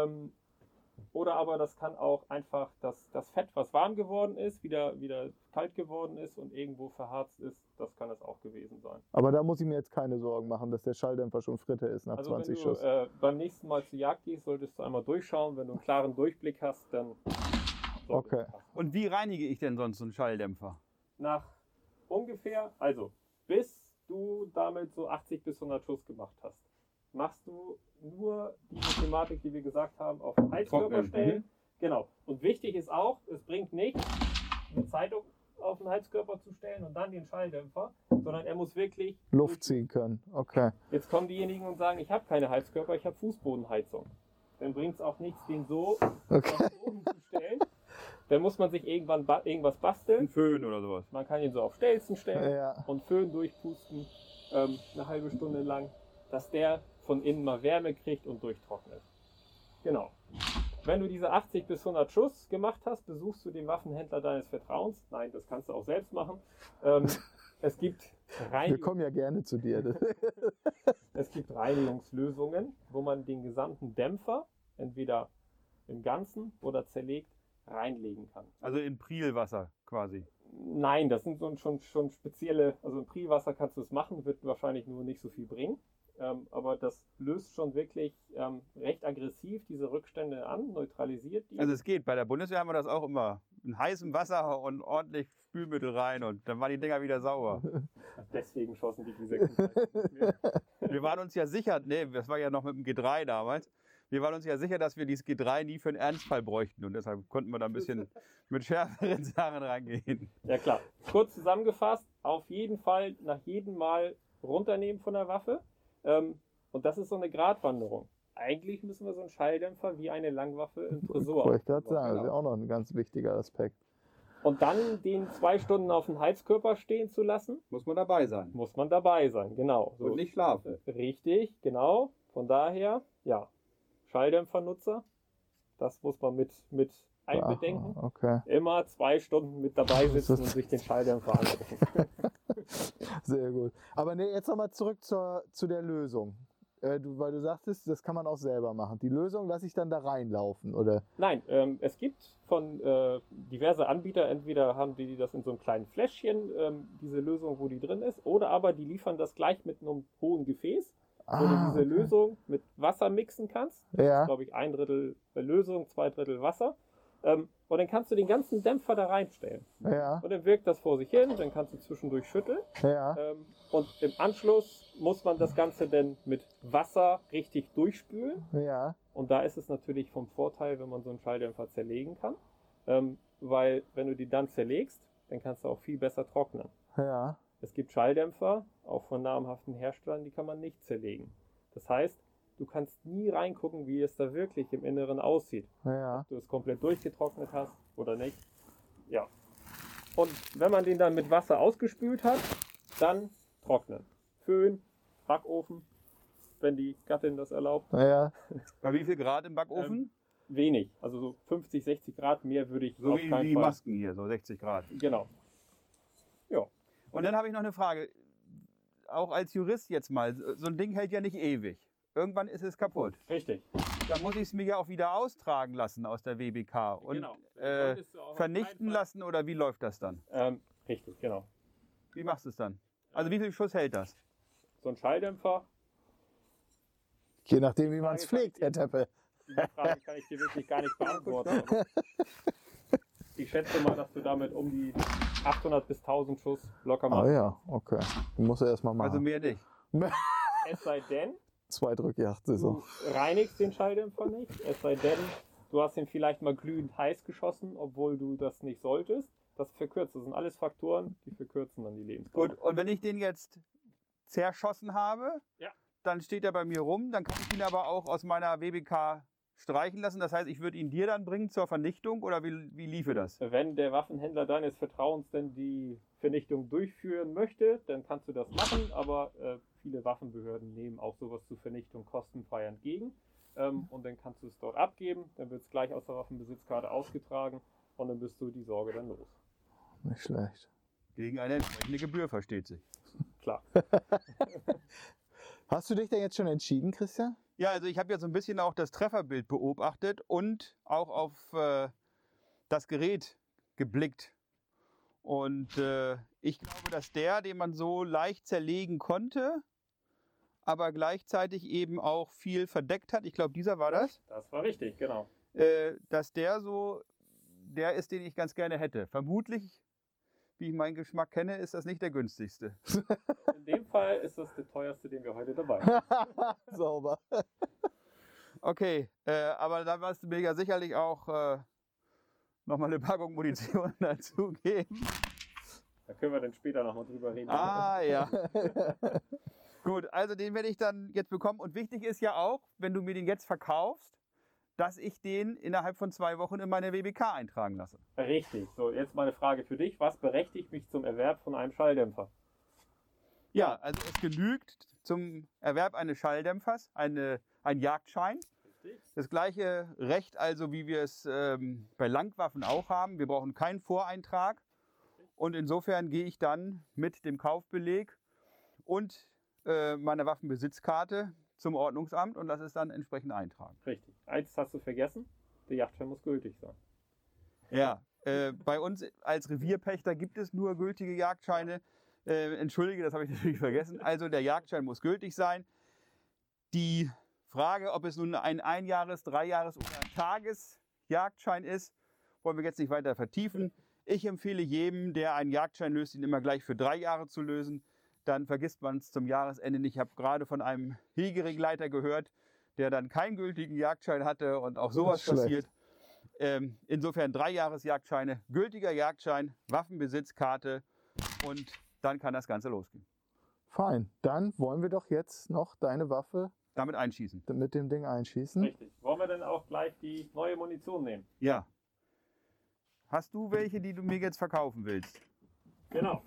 Oder aber das kann auch einfach das Fett, was warm geworden ist, wieder kalt geworden ist und irgendwo verharzt ist. Das kann es auch gewesen sein. Aber da muss ich mir jetzt keine Sorgen machen, dass der Schalldämpfer schon Fritte ist nach 20 Schuss. Wenn du beim nächsten Mal zur Jagd gehst, solltest du einmal durchschauen. Wenn du einen klaren Durchblick hast, dann... Okay. Und wie reinige ich denn sonst so einen Schalldämpfer? Nach ungefähr, also bis du damit so 80 bis 100 Schuss gemacht hast, machst du nur diese Thematik, die wir gesagt haben, auf den Heizkörper stellen. Genau. Und wichtig ist auch, es bringt nicht, eine Zeitung auf den Heizkörper zu stellen und dann den Schalldämpfer, sondern er muss wirklich Luft ziehen können. Okay. Jetzt kommen diejenigen und sagen, ich habe keine Heizkörper, ich habe Fußbodenheizung. Dann bringt es auch nichts, den so nach oben zu stellen. Dann muss man sich irgendwas basteln. Ein Föhn oder sowas. Man kann ihn so auf Stelzen stellen und Föhn durchpusten, eine halbe Stunde lang, dass der von innen mal Wärme kriegt und durchtrocknet. Genau. Wenn du diese 80 bis 100 Schuss gemacht hast, besuchst du den Waffenhändler deines Vertrauens. Nein, das kannst du auch selbst machen. Es gibt Wir kommen ja gerne zu dir. Es gibt Reinigungslösungen, wo man den gesamten Dämpfer entweder im Ganzen oder zerlegt reinlegen kann. Also in Prielwasser quasi? Nein, das sind schon spezielle, also in Prielwasser kannst du es machen, wird wahrscheinlich nur nicht so viel bringen. Aber das löst schon wirklich recht aggressiv diese Rückstände an, neutralisiert die. Also es geht, bei der Bundeswehr haben wir das auch immer. In heißem Wasser und ordentlich Spülmittel rein und dann waren die Dinger wieder sauber. Deswegen schossen die G6 nicht mehr. Wir waren uns ja sicher, das war ja noch mit dem G3 damals, wir waren uns ja sicher, dass wir dieses G3 nie für einen Ernstfall bräuchten und deshalb konnten wir da ein bisschen mit schärferen Sachen rangehen. Ja klar, kurz zusammengefasst, auf jeden Fall nach jedem Mal runternehmen von der Waffe. Und das ist so eine Gratwanderung. Eigentlich müssen wir so einen Schalldämpfer wie eine Langwaffe im Tresor. Wollte ich gerade sagen, das ist ja auch noch ein ganz wichtiger Aspekt. Und dann den 2 Stunden auf dem Heizkörper stehen zu lassen. Muss man dabei sein. Muss man dabei sein, genau. Und nicht schlafen. Richtig, genau. Von daher, ja, Schalldämpfernutzer, das muss man mit ein Bedenken. Okay, Immer 2 Stunden mit dabei sitzen ist- und sich den Schalldämpfer angucken. sehr gut. Aber nee, jetzt nochmal zurück zu der Lösung. Weil du sagtest, das kann man auch selber machen. Die Lösung lasse ich dann da reinlaufen, oder? Nein, es gibt von diverse Anbieter, entweder haben die das in so einem kleinen Fläschchen, diese Lösung, wo die drin ist, oder aber die liefern das gleich mit einem hohen Gefäß, wo du diese okay. Lösung mit Wasser mixen kannst. Ja, Glaube ich, 1/3 Lösung, 2/3 Wasser. Und dann kannst du den ganzen Dämpfer da reinstellen. ja, Und dann wirkt das vor sich hin, dann kannst du zwischendurch schütteln. ja. Und im Anschluss muss man das Ganze dann mit Wasser richtig durchspülen. Ja, Und da ist es natürlich vom Vorteil, wenn man so einen Schalldämpfer zerlegen kann. Weil wenn du die dann zerlegst, dann kannst du auch viel besser trocknen. ja, Es gibt Schalldämpfer, auch von namhaften Herstellern, die kann man nicht zerlegen. Das heißt, du kannst nie reingucken, wie es da wirklich im Inneren aussieht. ja. Ob du es komplett durchgetrocknet hast oder nicht. Ja. Und wenn man den dann mit Wasser ausgespült hat, dann trocknen. Föhn, Backofen, wenn die Gattin das erlaubt. Ja, Bei wie viel Grad im Backofen? Wenig, also so 50, 60 Grad mehr würde ich So auf wie keinen die Fall. Masken hier, so 60 Grad. Genau. Ja. Und dann habe ich noch eine Frage. Auch als Jurist jetzt mal, so ein Ding hält ja nicht ewig. Irgendwann ist es kaputt. Richtig. Dann muss ich es mir ja auch wieder austragen lassen aus der WBK und Genau. Solltest du auch auf vernichten keinen Fall- lassen, oder wie läuft das dann? Richtig, genau. Wie machst du es dann? Also wie viel Schuss hält das? So ein Schalldämpfer, je nachdem, wie man es pflegt, Herr Teppe. diese Frage kann ich dir wirklich gar nicht beantworten. Aber ich schätze mal, dass du damit um die 800 bis 1000 Schuss locker Ah machst. ja, okay. Die muss er erstmal machen. Also mehr nicht. Es sei denn, 2 Drückjagd-Saison. du reinigst den Schalldämpfer nicht. Es sei denn, du hast ihn vielleicht mal glühend heiß geschossen, obwohl du das nicht solltest. Das verkürzt. Das sind alles Faktoren, die verkürzen dann die Lebensdauer. Gut, und wenn ich den jetzt zerschossen habe, Ja. dann steht er bei mir rum, dann kann ich ihn aber auch aus meiner WBK streichen lassen. Das heißt, ich würde ihn dir dann bringen zur Vernichtung, oder wie liefe das? Wenn der Waffenhändler deines Vertrauens denn die Vernichtung durchführen möchte, dann kannst du das machen, aber viele Waffenbehörden nehmen auch sowas zur Vernichtung kostenfrei entgegen. Und dann kannst du es dort abgeben, dann wird es gleich aus der Waffenbesitzkarte ausgetragen und dann bist du die Sorge dann los. Nicht schlecht. Gegen eine entsprechende Gebühr, versteht sich. Klar. Hast du dich denn jetzt schon entschieden, Christian? Ja, also ich habe ja so ein bisschen auch das Trefferbild beobachtet und auch auf das Gerät geblickt. Und ich glaube, dass den man so leicht zerlegen konnte, aber gleichzeitig eben auch viel verdeckt hat. Ich glaube, dieser war das. Das war richtig, genau. Dass der ist, den ich ganz gerne hätte. Vermutlich, wie ich meinen Geschmack kenne, ist das nicht der günstigste. In dem Fall ist das der teuerste, den wir heute dabei haben. Sauber. Okay, aber da wirst du mir ja sicherlich auch nochmal eine Packung Munition dazugeben. Da können wir dann später nochmal drüber reden. Ah, ja. Gut, also den werde ich dann jetzt bekommen. Und wichtig ist ja auch, wenn du mir den jetzt verkaufst, dass ich den innerhalb von 2 Wochen in meine WBK eintragen lasse. Richtig. So, jetzt mal eine Frage für dich. Was berechtigt mich zum Erwerb von einem Schalldämpfer? Ja, also es genügt zum Erwerb eines Schalldämpfers ein Jagdschein. Richtig. Das gleiche Recht also, wie wir es bei Langwaffen auch haben. Wir brauchen keinen Voreintrag. Und insofern gehe ich dann mit dem Kaufbeleg und meiner Waffenbesitzkarte zum Ordnungsamt und lasse es dann entsprechend eintragen. Richtig. Eins hast du vergessen. Der Jagdschein muss gültig sein. Ja, bei uns als Revierpächter gibt es nur gültige Jagdscheine. Entschuldige, das habe ich natürlich vergessen. Also der Jagdschein muss gültig sein. Die Frage, ob es nun ein Einjahres-, 3-Jahres- oder ein Tagesjagdschein ist, wollen wir jetzt nicht weiter vertiefen. Ich empfehle jedem, der einen Jagdschein löst, ihn immer gleich für 3 Jahre zu lösen. Dann vergisst man es zum Jahresende nicht. Ich habe gerade von einem Hegeringleiter gehört, der dann keinen gültigen Jagdschein hatte und auch sowas Das ist schlecht. passiert. Insofern 3-Jahres-Jagdscheine, gültiger Jagdschein, Waffenbesitzkarte und dann kann das Ganze losgehen. Fein. Dann wollen wir doch jetzt noch deine Waffe Damit einschießen. mit dem Ding einschießen. Richtig. Wollen wir denn auch gleich die neue Munition nehmen? Ja. Hast du welche, die du mir jetzt verkaufen willst? Genau.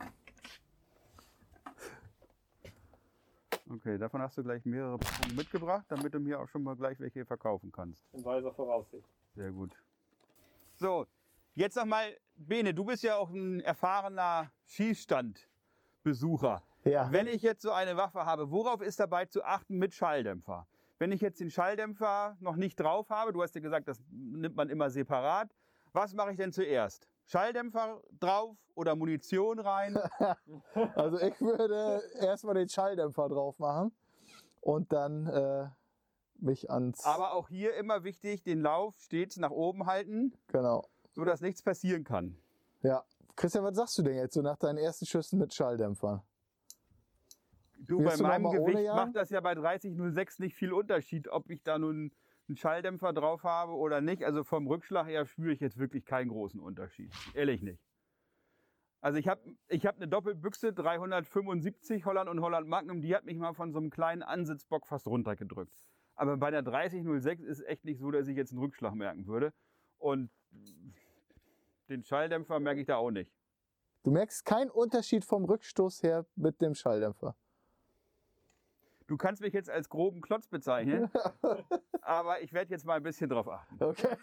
Okay, davon hast du gleich mehrere Packungen mitgebracht, damit du mir auch schon mal gleich welche verkaufen kannst. In weiser Voraussicht. Sehr gut. So, jetzt noch mal, Bene, du bist ja auch ein erfahrener Schießstandbesucher. Ja. Wenn ich jetzt so eine Waffe habe, worauf ist dabei zu achten mit Schalldämpfer? Wenn ich jetzt den Schalldämpfer noch nicht drauf habe, du hast ja gesagt, das nimmt man immer separat. Was mache ich denn zuerst? Schalldämpfer drauf oder Munition rein? Also ich würde erstmal den Schalldämpfer drauf machen und dann mich ans... Aber auch hier immer wichtig, den Lauf stets nach oben halten, Genau. so dass nichts passieren kann. Ja. Christian, was sagst du denn jetzt so nach deinen ersten Schüssen mit Schalldämpfer? Du, Willst bei du noch meinem mal ohne Gewicht jagen? macht das ja bei 30,06 nicht viel Unterschied, ob ich da nun einen Schalldämpfer drauf habe oder nicht. Also vom Rückschlag her spüre ich jetzt wirklich keinen großen Unterschied. Ehrlich nicht. Also ich hab eine Doppelbüchse 375 Holland und Holland Magnum, die hat mich mal von so einem kleinen Ansitzbock fast runtergedrückt. Aber bei der 3006 ist echt nicht so, dass ich jetzt einen Rückschlag merken würde. Und den Schalldämpfer merke ich da auch nicht. Du merkst keinen Unterschied vom Rückstoß her mit dem Schalldämpfer. Du kannst mich jetzt als groben Klotz bezeichnen, aber ich werde jetzt mal ein bisschen drauf achten. Okay.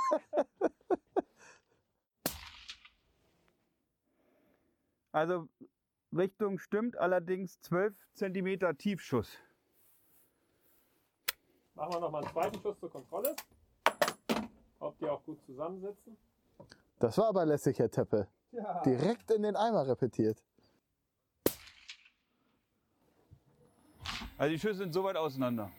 Also Richtung stimmt, allerdings 12 cm Tiefschuss. Machen wir nochmal einen zweiten Schuss zur Kontrolle. Ob die auch gut zusammensitzen. Das war aber lässig, Herr Teppel. Ja. Direkt in den Eimer repetiert. Also die Schüsse sind so weit auseinander.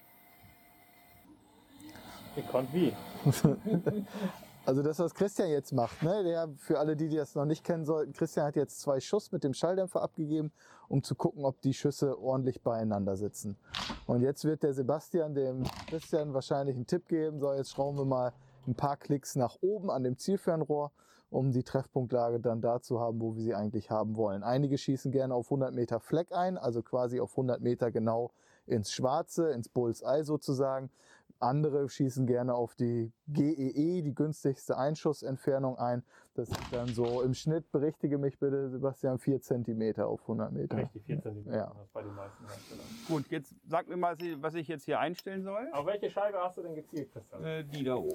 Gekonnt wie? Also das, was Christian jetzt macht, ne? Für alle, die das noch nicht kennen sollten, Christian hat jetzt 2 Schuss mit dem Schalldämpfer abgegeben, um zu gucken, ob die Schüsse ordentlich beieinander sitzen. Und jetzt wird der Sebastian dem Christian wahrscheinlich einen Tipp geben, so jetzt schrauben wir mal ein paar Klicks nach oben an dem Zielfernrohr, um die Treffpunktlage dann da zu haben, wo wir sie eigentlich haben wollen. Einige schießen gerne auf 100 Meter Fleck ein, also quasi auf 100 Meter genau ins Schwarze, ins Bullseye sozusagen. Andere schießen gerne auf die GEE, die günstigste Einschussentfernung ein. Das ist dann so im Schnitt, berichtige mich bitte, Sebastian, 4 cm auf 100 Meter. Richtig, 4 cm. Ja. Das bei den meisten Herstellern. Gut, jetzt sag mir mal, was ich jetzt hier einstellen soll. Auf welche Scheibe hast du denn gezielt, Christian? Die da oben.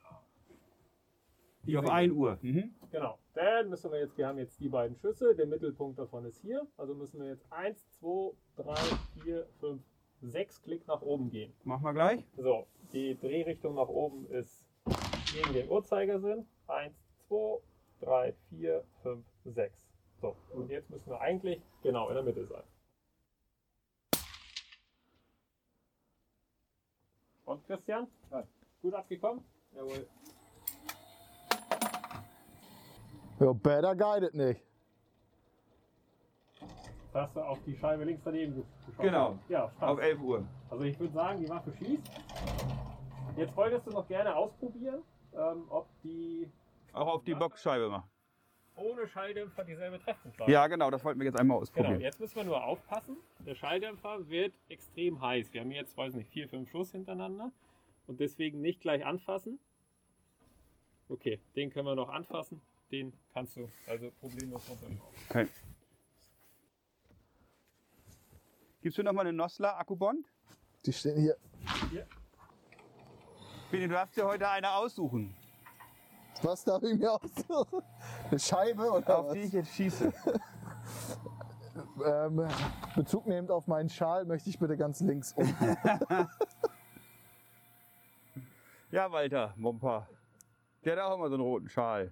Die auf 1 Uhr. Genau. Dann müssen wir jetzt, wir haben jetzt die beiden Schüsse, der Mittelpunkt davon ist hier. Also müssen wir jetzt 1, 2, 3, 4, 5, 6 Klick nach oben gehen. Machen wir gleich. So, die Drehrichtung nach oben ist gegen den Uhrzeigersinn. 1, 2, 3, 4, 5, 6. So, und jetzt müssen wir eigentlich genau in der Mitte sein. Und Christian? Ja. Gut abgekommen? Jawohl. Ja, better guided nicht. Hast du auf die Scheibe links daneben geschaut? Genau. Ja, passt. Auf 11 Uhr. Also ich würde sagen, die Waffe schießt. Jetzt wolltest du noch gerne ausprobieren, ob die Auch auf die Boxscheibe machen. ohne Schalldämpfer dieselbe Treffpunktzahl. Ja, genau, das wollten wir jetzt einmal Genau, ausprobieren. jetzt müssen wir nur aufpassen. Der Schalldämpfer wird extrem heiß. Wir haben jetzt, weiß nicht, 4, 5 Schuss hintereinander und deswegen nicht gleich anfassen. Okay, den können wir noch anfassen. Den kannst du also problemlos runterschrauben. Okay. Gibst du noch mal eine Nosler Akkubond? Die stehen hier. Bini, du darfst dir heute eine aussuchen, Was darf ich mir aussuchen? Eine Scheibe oder auf was? die ich jetzt schieße. Bezug nehmend auf meinen Schal möchte ich bitte ganz links unten. Ja, Walter, Mompa. Der hat auch immer so einen roten Schal.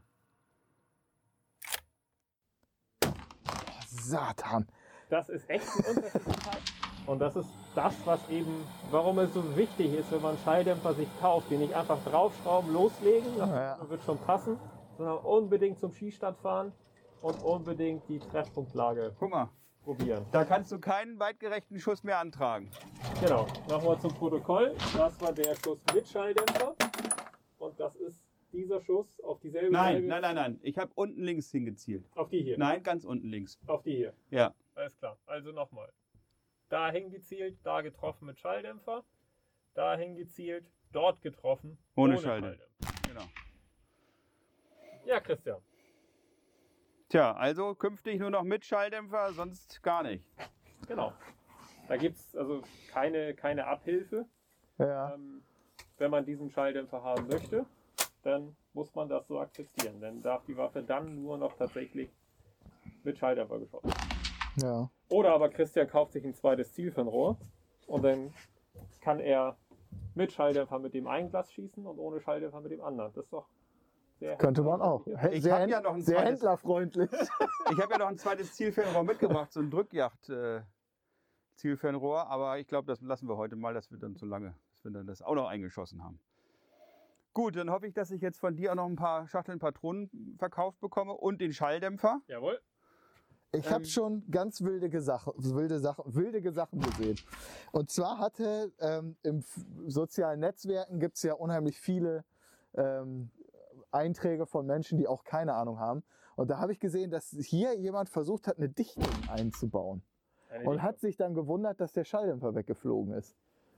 Satan. Das ist echt ein Unterschied. Und das ist das, was eben, warum es so wichtig ist, wenn man einen Schalldämpfer sich kauft, den nicht einfach draufschrauben, loslegen, das Ja. wird schon passen, sondern unbedingt zum Schießstand fahren und unbedingt die Treffpunktlage Guck mal, probieren. da kannst du keinen weitgerechten Schuss mehr antragen. Genau, machen wir zum Protokoll. Das war der Schuss mit Schalldämpfer und das ist dieser Schuss auf dieselbe Nein, Scheibe. nein. Ich habe unten links hingezielt. Auf die hier. Nein, ganz unten links. Auf die hier. Ja. Alles klar. Also nochmal. Da hingezielt, da getroffen mit Schalldämpfer. Da hingezielt, dort getroffen. Ohne Schalldämpfer. Genau. Ja, Christian. Tja, also künftig nur noch mit Schalldämpfer, sonst gar nicht. Genau. Da gibt es also keine Abhilfe. Ja. Wenn man diesen Schalldämpfer haben möchte, dann muss man das so akzeptieren. Dann darf die Waffe dann nur noch tatsächlich mit Schalldämpfer geschossen werden. Ja. Oder aber Christian kauft sich ein zweites Zielfernrohr und dann kann er mit Schalldämpfer mit dem einen Glas schießen und ohne Schalldämpfer mit dem anderen. Das ist doch sehr Könnte man auch. Ich hab ja noch ein sehr zweites- händlerfreundlich. Ich habe ja noch ein zweites Zielfernrohr mitgebracht, so ein Drückjagd-Zielfernrohr, aber ich glaube, das lassen wir heute mal, das wird dann zu lange, dass wir dann das auch noch eingeschossen haben. Gut, dann hoffe ich, dass ich jetzt von dir auch noch ein paar Schachteln Patronen verkauft bekomme und den Schalldämpfer. Jawohl. Ich habe schon ganz wilde Sachen gesehen. Und zwar hatte im sozialen Netzwerken gibt es ja unheimlich viele Einträge von Menschen, die auch keine Ahnung haben. Und da habe ich gesehen, dass hier jemand versucht hat, eine Dichtung einzubauen. Und hat sich dann gewundert, dass der Schalldämpfer weggeflogen ist.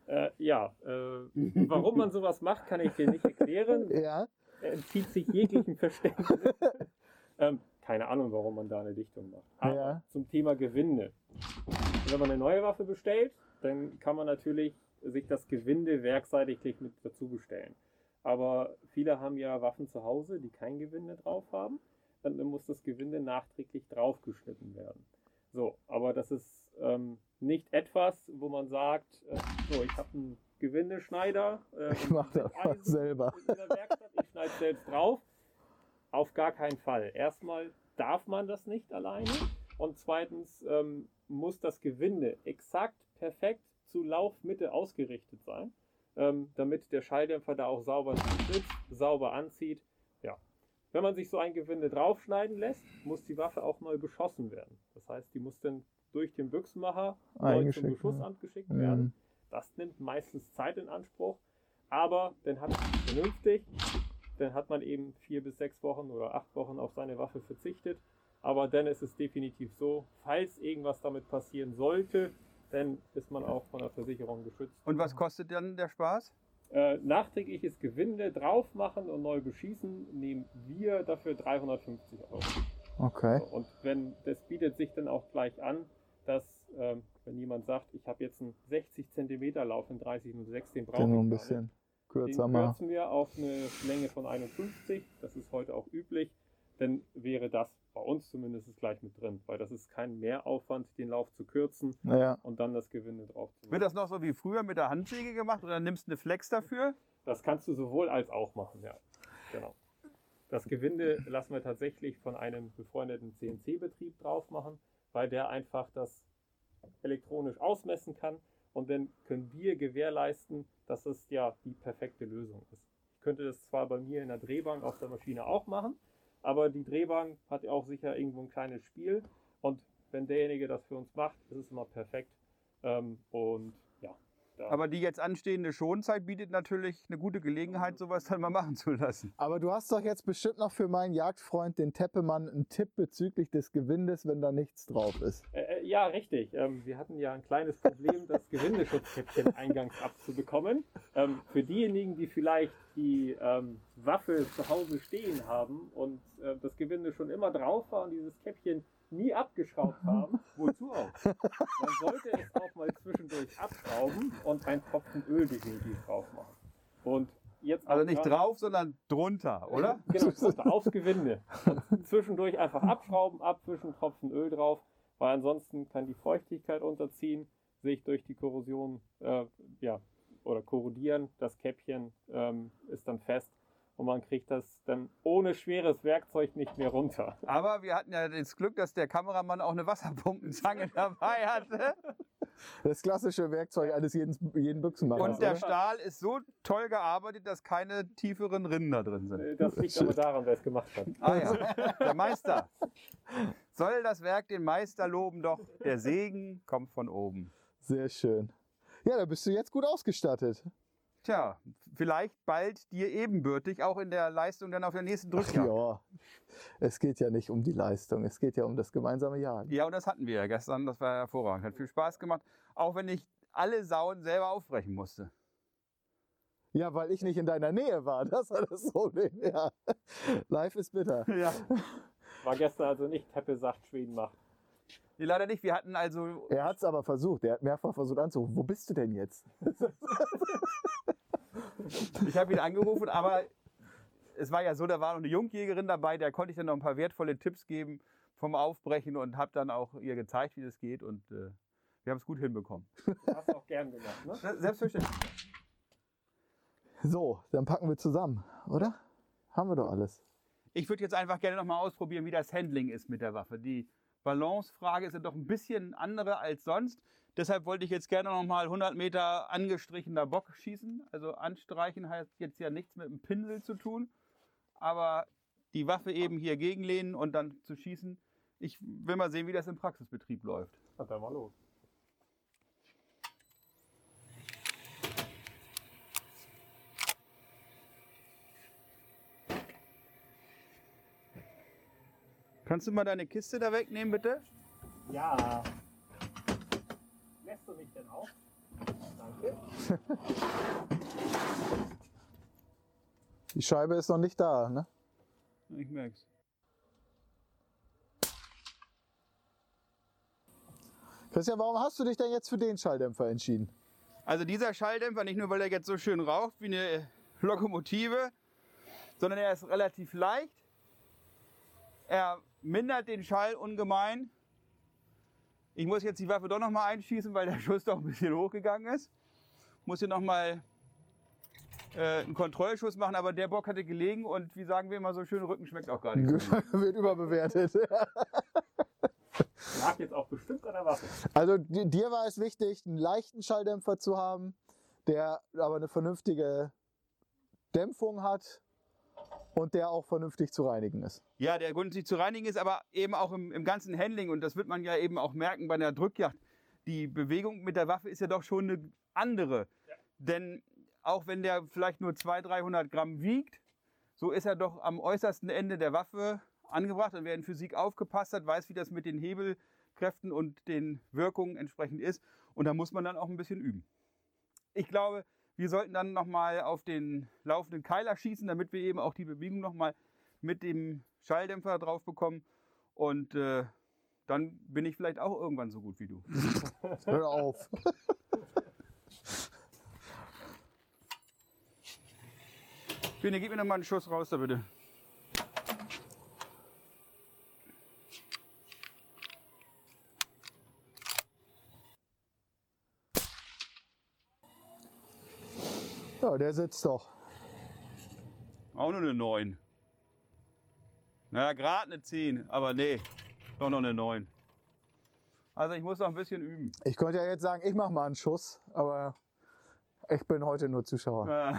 Warum man sowas macht, kann ich dir nicht erklären. Ja. Er entzieht sich jeglichem Verständnis. Keine Ahnung, warum man da eine Dichtung macht. Aber Ja. zum Thema Gewinde. Wenn man eine neue Waffe bestellt, dann kann man natürlich sich das Gewinde werkseitig mit dazu bestellen. Aber viele haben ja Waffen zu Hause, die kein Gewinde drauf haben. Dann muss das Gewinde nachträglich draufgeschnitten werden. So, aber das ist nicht etwas, wo man sagt, ich habe einen Gewindeschneider. Ich mache das mal selber. In der Werkstatt, ich schneide selbst drauf. Auf gar keinen Fall. Erstmal darf man das nicht alleine und zweitens muss das Gewinde exakt perfekt zu Laufmitte ausgerichtet sein, damit der Schalldämpfer da auch sauber sitzt, sauber anzieht. Ja. Wenn man sich so ein Gewinde draufschneiden lässt, muss die Waffe auch neu beschossen werden. Das heißt, die muss dann durch den Büchsenmacher neu zum Beschussamt geschickt werden. Das nimmt meistens Zeit in Anspruch, aber dann hat es vernünftig. Dann hat man eben 4 bis 6 Wochen oder 8 Wochen auf seine Waffe verzichtet. Aber dann ist es definitiv so, falls irgendwas damit passieren sollte, dann ist man auch von der Versicherung geschützt. Und was kostet dann der Spaß? Nachträgliches Gewinde drauf machen und neu beschießen, nehmen wir dafür 350 Euro. Okay. Und das bietet sich dann auch gleich an, dass wenn jemand sagt, ich habe jetzt einen 60 cm Lauf in 30:06, den brauche ich Nur ein gar bisschen nicht. kürzer Den mal. kürzen wir auf eine Länge von 51, das ist heute auch üblich, dann wäre das bei uns zumindest gleich mit drin, weil das ist kein Mehraufwand, den Lauf zu kürzen Ja. und dann das Gewinde drauf zu Wird machen. das noch so wie früher mit der Handsäge gemacht oder nimmst du eine Flex dafür? Das kannst du sowohl als auch machen, ja. Genau. Das Gewinde lassen wir tatsächlich von einem befreundeten CNC-Betrieb drauf machen, weil der einfach das elektronisch ausmessen kann und dann können wir gewährleisten, dass es ja die perfekte Lösung ist. Ich könnte das zwar bei mir in der Drehbank auf der Maschine auch machen, aber die Drehbank hat ja auch sicher irgendwo ein kleines Spiel und wenn derjenige das für uns macht, ist es immer perfekt. Und ja. Aber die jetzt anstehende Schonzeit bietet natürlich eine gute Gelegenheit, sowas dann mal machen zu lassen. Aber du hast doch jetzt bestimmt noch für meinen Jagdfreund, den Teppemann, einen Tipp bezüglich des Gewindes, wenn da nichts drauf ist. Ja, richtig. Wir hatten ja ein kleines Problem, das Gewindeschutzkäppchen eingangs abzubekommen. Für diejenigen, die vielleicht die Waffe zu Hause stehen haben und das Gewinde schon immer drauf war und dieses Käppchen nie abgeschraubt haben, wozu auch? Man sollte es auch mal zwischendurch abschrauben und einen Tropfen Öl definitiv drauf machen. Und jetzt Also auch nicht gerade- drauf, sondern drunter, oder? Genau, drunter, aufs Gewinde. Und zwischendurch einfach abschrauben, abwischen, Tropfen Öl drauf, weil ansonsten kann die Feuchtigkeit unterziehen, sich durch die Korrosion oder korrodieren. Das Käppchen ist dann fest und man kriegt das dann ohne schweres Werkzeug nicht mehr runter. Aber wir hatten ja das Glück, dass der Kameramann auch eine Wasserpumpenzange dabei hatte. Das klassische Werkzeug eines jeden Büchsenmachers. Und der oder? Stahl ist so toll gearbeitet, dass keine tieferen Rinnen da drin sind. Das liegt aber daran, wer es gemacht hat. Ah ja, der Meister. Soll das Werk den Meister loben, doch der Segen kommt von oben. Sehr schön. Ja, da bist du jetzt gut ausgestattet. Tja, vielleicht bald dir ebenbürtig, auch in der Leistung dann auf der nächsten Drückjagd. Ja, es geht ja nicht um die Leistung, es geht ja um das gemeinsame Jagen. Ja, und das hatten wir ja gestern, das war hervorragend. Hat viel Spaß gemacht, auch wenn ich alle Sauen selber aufbrechen musste. Ja, weil ich nicht in deiner Nähe war, das war das Problem. Ja. Live ist bitter. Ja. War gestern also nicht Teppe sagt, Schweden macht. Nee, leider nicht, wir hatten also... Er hat es aber versucht, er hat mehrfach versucht anzurufen. Wo bist du denn jetzt? Ich habe ihn angerufen, aber es war ja so, da war noch eine Jungjägerin dabei, der konnte ich dann noch ein paar wertvolle Tipps geben vom Aufbrechen und habe dann auch ihr gezeigt, wie das geht und wir haben es gut hinbekommen. Hast du auch gern gemacht, ne? Selbstverständlich. So, dann packen wir zusammen, oder? Haben wir doch alles. Ich würde jetzt einfach gerne noch mal ausprobieren, wie das Handling ist mit der Waffe. Die Balancefrage ist ja doch ein bisschen andere als sonst. Deshalb wollte ich jetzt gerne noch mal 100 Meter angestrichener Bock schießen. Also anstreichen hat jetzt ja nichts mit dem Pinsel zu tun. Aber die Waffe eben hier gegenlehnen und dann zu schießen. Ich will mal sehen, wie das im Praxisbetrieb läuft. Dann mal los. Kannst du mal deine Kiste da wegnehmen, bitte? Ja. Lässt du mich denn auf? Danke. Die Scheibe ist noch nicht da, ne? Ich merk's. Christian, warum hast du dich denn jetzt für den Schalldämpfer entschieden? Also dieser Schalldämpfer, nicht nur weil er jetzt so schön raucht wie eine Lokomotive, sondern er ist relativ leicht. Er mindert den Schall ungemein. Ich muss jetzt die Waffe doch noch mal einschießen, weil der Schuss doch ein bisschen hochgegangen ist. Muss hier noch mal einen Kontrollschuss machen, aber der Bock hatte gelegen und wie sagen wir immer so schön, Rücken schmeckt auch gar nicht. Wird überbewertet. Lag jetzt auch bestimmt an der Waffe. Also dir war es wichtig, einen leichten Schalldämpfer zu haben, der aber eine vernünftige Dämpfung hat und der auch vernünftig zu reinigen ist. Ja, der günstig zu reinigen ist, aber eben auch im ganzen Handling und das wird man ja eben auch merken bei der Drückjagd. Die Bewegung mit der Waffe ist ja doch schon eine andere. Ja. Denn auch wenn der vielleicht nur 200-300 Gramm wiegt, so ist er doch am äußersten Ende der Waffe angebracht. Und wer in Physik aufgepasst hat, weiß, wie das mit den Hebelkräften und den Wirkungen entsprechend ist. Und da muss man dann auch ein bisschen üben. Ich glaube, wir sollten dann nochmal auf den laufenden Keiler schießen, damit wir eben auch die Bewegung nochmal mit dem Schalldämpfer drauf bekommen. Und dann bin ich vielleicht auch irgendwann so gut wie du. Hör auf. Bene, gib mir noch mal einen Schuss raus da bitte. Ja, der sitzt doch. Auch nur eine 9. Naja, gerade eine 10, aber nee, doch noch eine 9. Also ich muss noch ein bisschen üben. Ich könnte ja jetzt sagen, ich mache mal einen Schuss, aber ich bin heute nur Zuschauer.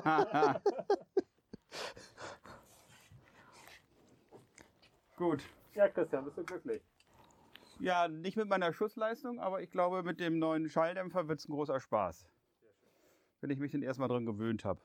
Gut. Ja, Christian, bist du glücklich? Ja, nicht mit meiner Schussleistung, aber ich glaube, mit dem neuen Schalldämpfer wird es ein großer Spaß. Wenn ich mich den erstmal dran gewöhnt habe.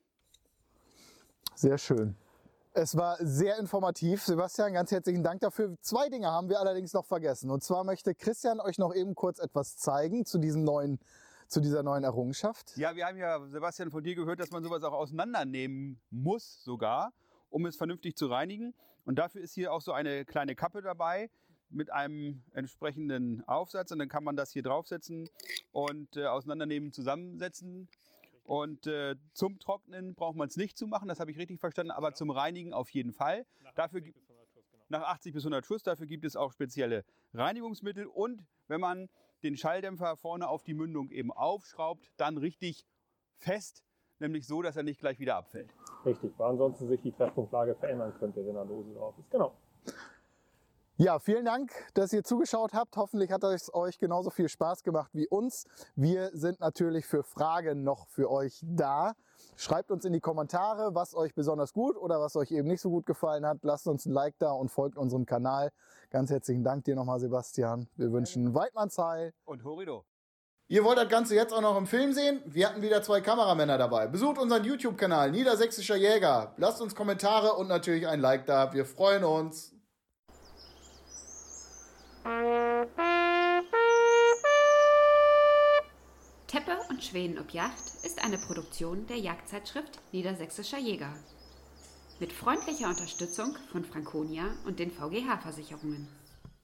Sehr schön. Es war sehr informativ. Sebastian, ganz herzlichen Dank dafür. 2 Dinge haben wir allerdings noch vergessen. Und zwar möchte Christian euch noch eben kurz etwas zeigen zu dieser neuen Errungenschaft. Ja, wir haben ja, Sebastian, von dir gehört, dass man sowas auch auseinandernehmen muss sogar, um es vernünftig zu reinigen. Und dafür ist hier auch so eine kleine Kappe dabei mit einem entsprechenden Aufsatz. Und dann kann man das hier draufsetzen und auseinandernehmen, zusammensetzen. Und zum Trocknen braucht man es nicht zu machen, das habe ich richtig verstanden, aber zum Reinigen auf jeden Fall. Nach 80 bis 100 Schuss, dafür gibt es auch spezielle Reinigungsmittel. Und wenn man den Schalldämpfer vorne auf die Mündung eben aufschraubt, dann richtig fest, nämlich so, dass er nicht gleich wieder abfällt. Richtig, weil ansonsten sich die Treffpunktlage verändern könnte, wenn da Lose drauf ist. Genau. Ja, vielen Dank, dass ihr zugeschaut habt. Hoffentlich hat es euch genauso viel Spaß gemacht wie uns. Wir sind natürlich für Fragen noch für euch da. Schreibt uns in die Kommentare, was euch besonders gut oder was euch eben nicht so gut gefallen hat. Lasst uns ein Like da und folgt unserem Kanal. Ganz herzlichen Dank dir nochmal, Sebastian. Wir wünschen Weidmannsheil. Und Horido. Ihr wollt das Ganze jetzt auch noch im Film sehen? Wir hatten wieder 2 Kameramänner dabei. Besucht unseren YouTube-Kanal Niedersächsischer Jäger. Lasst uns Kommentare und natürlich ein Like da. Wir freuen uns. Teppe und Schweden ob Yacht ist eine Produktion der Jagdzeitschrift Niedersächsischer Jäger. Mit freundlicher Unterstützung von Franconia und den VGH-Versicherungen.